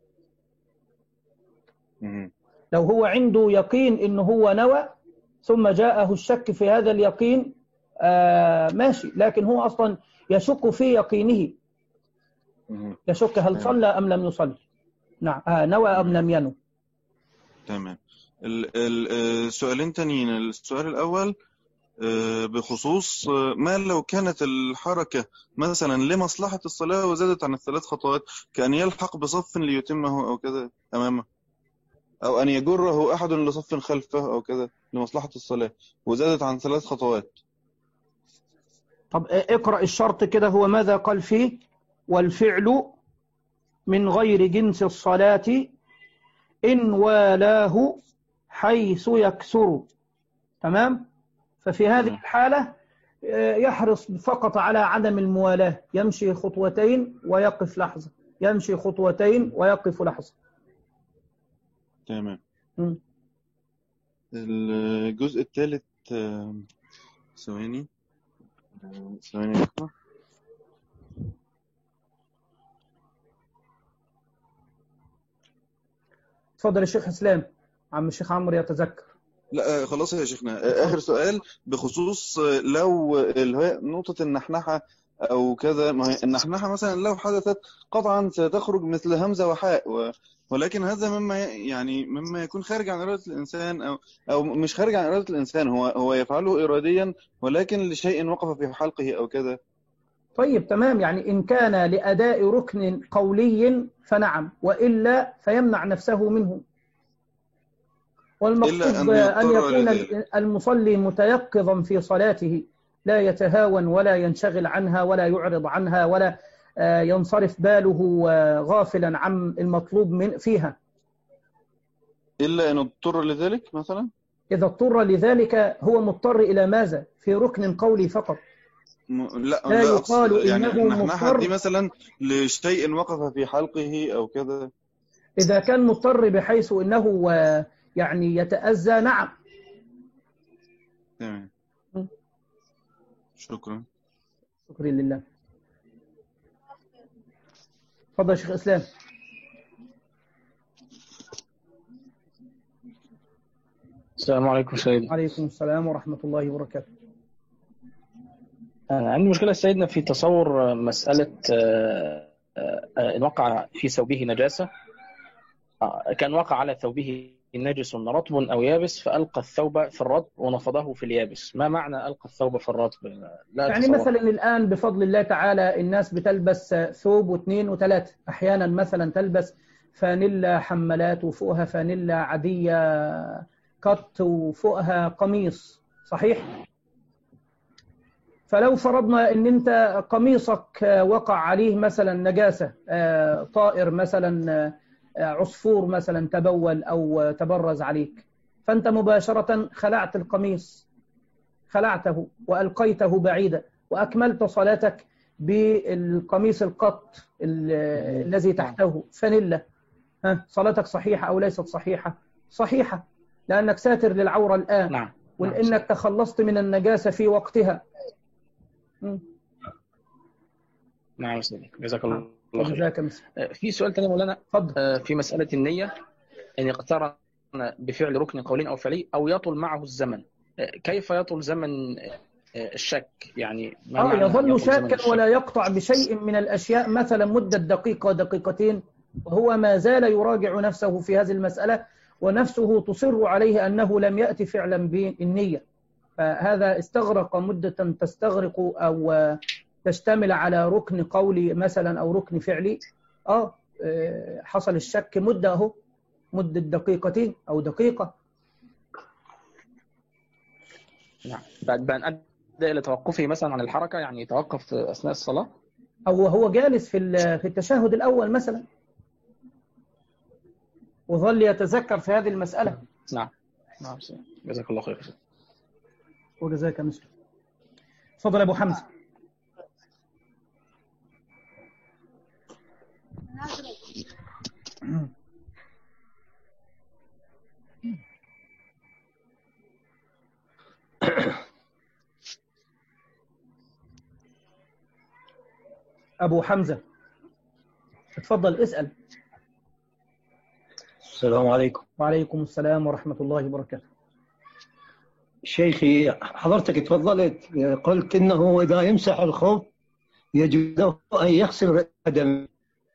مم. لو هو عنده يقين إنه هو نوى ثم جاءه الشك في هذا اليقين آه ماشي، لكن هو أصلا يشك في يقينه، مم. يشك هل صلى أم لم يصلي. نعم. آه نوى أم لم ينوي. تمام. ال- ال- آه، السؤالين تانيين. السؤال الأول آه، بخصوص آه، ما لو كانت الحركة مثلا لمصلحة الصلاة وزادت عن الثلاث خطوات، كأن يلحق بصف ليتمه أو كذا أمامه، أو أن يجره أحد لصف خلفه أو كذا لمصلحة الصلاة وزادت عن ثلاث خطوات. طب اقرأ الشرط كده، هو ماذا قال فيه؟ والفعل من غير جنس الصلاة إن والاه حيث يكثر. تمام. ففي هذه مم. الحالة آه، يحرص فقط على عدم الموالاة، يمشي خطوتين ويقف لحظة، يمشي خطوتين ويقف لحظة. تمام. م. الجزء الثالث آه، ثواني آه، ثواني يا أخوة. تفضل يا شيخ اسلام. عم الشيخ عمرو يتذكر. لا آه، خلاص يا شيخنا. آه، آخر سؤال بخصوص آه، لو اللي هي نقطة النحنحة أو كذا. ما هي النحنحة مثلا لو حدثت قطعا ستخرج مثل همزة وحاء و... ولكن هذا مما ي- يعني مما يكون خارج عن إرادة الإنسان أو أو مش خارج عن إرادة الإنسان، هو هو يفعله إراديا ولكن لشيء وقف في حلقه أو كذا. طيب تمام، يعني إن كان لأداء ركن قولي فنعم، وإلا فيمنع نفسه منه. والمقصود إلا أن أن يضطر يكون لذلك. المصلي متيقظا في صلاته، لا يتهاون ولا ينشغل عنها ولا يعرض عنها ولا آه، ينصرف باله آه، غافلا عن المطلوب من فيها. إلا أن اضطر لذلك مثلا. إذا اضطر لذلك هو مضطر إلى ماذا؟ في ركن قولي فقط. م... لا لا لا أقصد يقال يعني إنه النحنحة مضطر. دي مثلا لشيء وقف في حلقه أو كذا. إذا كان مضطر بحيث إنه آه، يعني يتأذى، نعم. تمام. م. شكرا. شكر لله. تفضل يا شيخ إسلام. السلام عليكم سيدنا. عليكم السلام ورحمة الله وبركاته. أنا عندي مشكلة سيدنا في تصور مسألة إن وقع في ثوبه نجاسة، كان وقع على ثوبه نجس رطب أو يابس فألقى الثوب في الرطب ونفضه في اليابس. ما معنى ألقى الثوب في الرطب؟ لا يعني أتصور. مثلا الآن بفضل الله تعالى الناس بتلبس ثوب واثنين وثلاثة، أحيانا مثلا تلبس فانيلا حمالات وفوقها فانيلا عادية كت وفوقها قميص، صحيح؟ فلو فرضنا ان انت قميصك وقع عليه مثلا نجاسة، طائر مثلا عصفور مثلا تبول او تبرز عليك، فانت مباشرة خلعت القميص، خلعته وألقيته بعيدا وأكملت صلاتك بالقميص القط الذي تحته فانيلا، ها صلاتك صحيحة أو ليست صحيحة؟ صحيحة، لأنك ساتر للعورة الآن. نعم. ولأنك تخلصت من النجاسة في وقتها. م. نعم سيدي، جزاك الله خير. جزاك الله. في سؤال تاني مولانا، اتفضل. في مسألة النية، أن يقترن بفعل ركن قولي أو فعلي أو يطول معه الزمن، كيف يطول زمن الشك؟ يعني ما آه يظل شاكا ولا يقطع بشيء من الأشياء، مثلا مدة دقيقة دقيقتين، وهو ما زال يراجع نفسه في هذه المسألة ونفسه تصر عليه أنه لم يأتي فعلا بالنية، فهذا استغرق مدة تستغرق أو تشتمل على ركن قولي مثلا أو ركن فعلي. آه حصل الشك مدة أهو، مدة دقيقتين أو دقيقة. نعم. بعد بأن أدى إلى توقفه مثلا عن الحركة، يعني يتوقف أثناء الصلاة، أو هو جالس في في التشهد الأول مثلا وظل يتذكر في هذه المسألة. نعم نعم. جزاك الله خير. وجزاك مثله. تفضل أبو حمزة. أبو حمزة تفضل اسأل. السلام عليكم. وعليكم السلام ورحمة الله وبركاته. شيخي حضرتك تفضلت قلت إنه إذا يمسح الخف يجب له أن يغسل قدمه.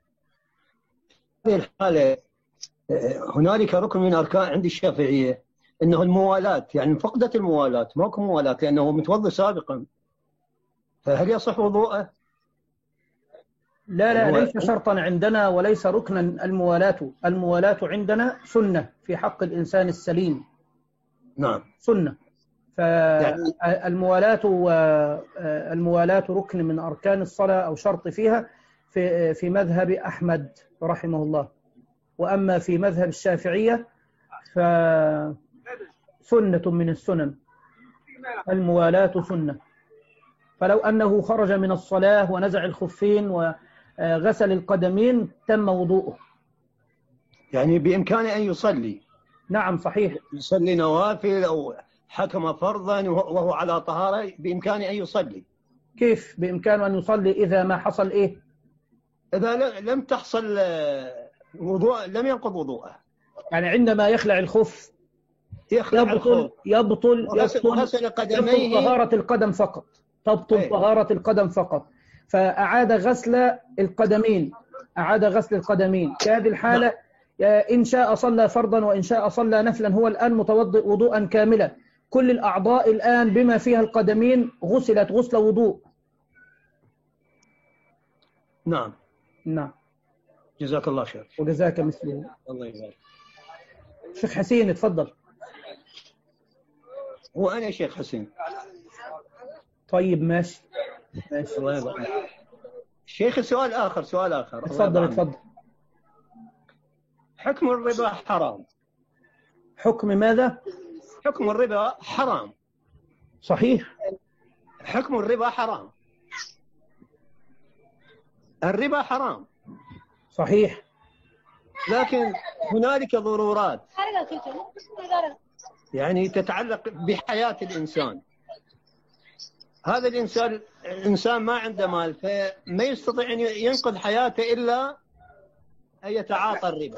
في الحالة هنالك ركن من أركان عند الشافعية إنه الموالاة، يعني فقدت الموالاة، ماكو موالاة لأنه متوضئ سابقا، فهل يصح وضوءه؟ لا لا ليس شرطا عندنا وليس ركنا الموالاة. الموالاة عندنا سنة في حق الإنسان السليم. نعم سنة. فالموالاة الموالاة ركن من أركان الصلاة أو شرط فيها في في مذهب أحمد رحمه الله، وأما في مذهب الشافعية فسنة من السنن، الموالاة سنة. فلو أنه خرج من الصلاة ونزع الخفين وغسل القدمين تم وضوءه. يعني بإمكانه أن يصلي. نعم صحيح، يصلي نوافل أو حكم فرضا وهو على طهارة، بإمكانه أن يصلي. كيف بإمكانه أن يصلي إذا ما حصل إيه؟ إذا لم تحصل وضوء لم ينقض وضوءه. يعني عندما يخلع الخف يخلع يبطل الخف يبطل وغسل قدميه، يبطل طهارة القدم فقط، تبطل أيه. طهارة القدم فقط، فأعاد غسل القدمين، أعاد غسل القدمين. في هذه الحالة إن شاء صلى فرضا وإن شاء صلى نفلا، هو الآن متوضئ وضوءا كاملا. كل الأعضاء الآن بما فيها القدمين غسلت غسل وضوء. نعم نعم. جزاك الله خير. وجزاك مثله. الله يبارك. شيخ حسين تفضل. وأنا شيخ حسين. طيب ماشي ماشي. الله يبارك. شيخ سؤال آخر سؤال آخر تفضل تفضل. حكم الربا حرام. حكم ماذا؟ حكم الربا حرام. صحيح. حكم الربا حرام. الربا حرام. صحيح. لكن هنالك ضرورات يعني تتعلق بحياة الإنسان. هذا الإنسان الإنسان ما عنده مال، فما يستطيع أن ينقذ حياته إلا أن يتعاطى الربا.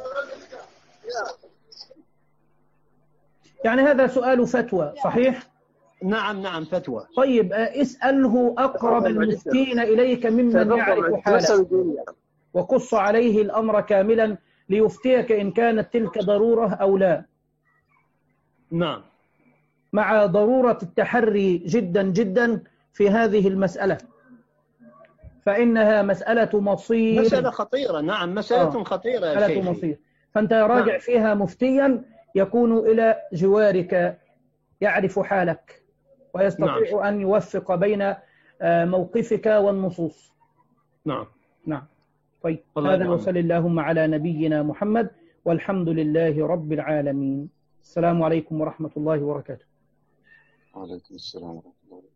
يعني هذا سؤال فتوى صحيح؟ نعم نعم فتوى. طيب اسأله أقرب المفتين إليك ممن يعرف حالك، وقص عليه الأمر كاملا ليفتيك إن كانت تلك ضرورة أو لا. نعم، مع ضرورة التحري جدا جدا في هذه المسألة، فإنها مسألة مصير، مسألة خطيرة. نعم مسألة آه. خطيرة يا مسألة مصير، فأنت راجع نعم. فيها مفتيا يكون إلى جوارك يعرف حالك ويستطيع نعم. أن يوفق بين موقفك والنصوص. نعم نعم. طيب هذا وصل اللهم على نبينا محمد والحمد لله رب العالمين. السلام عليكم ورحمة الله وبركاته. وعليكم السلام ورحمة الله.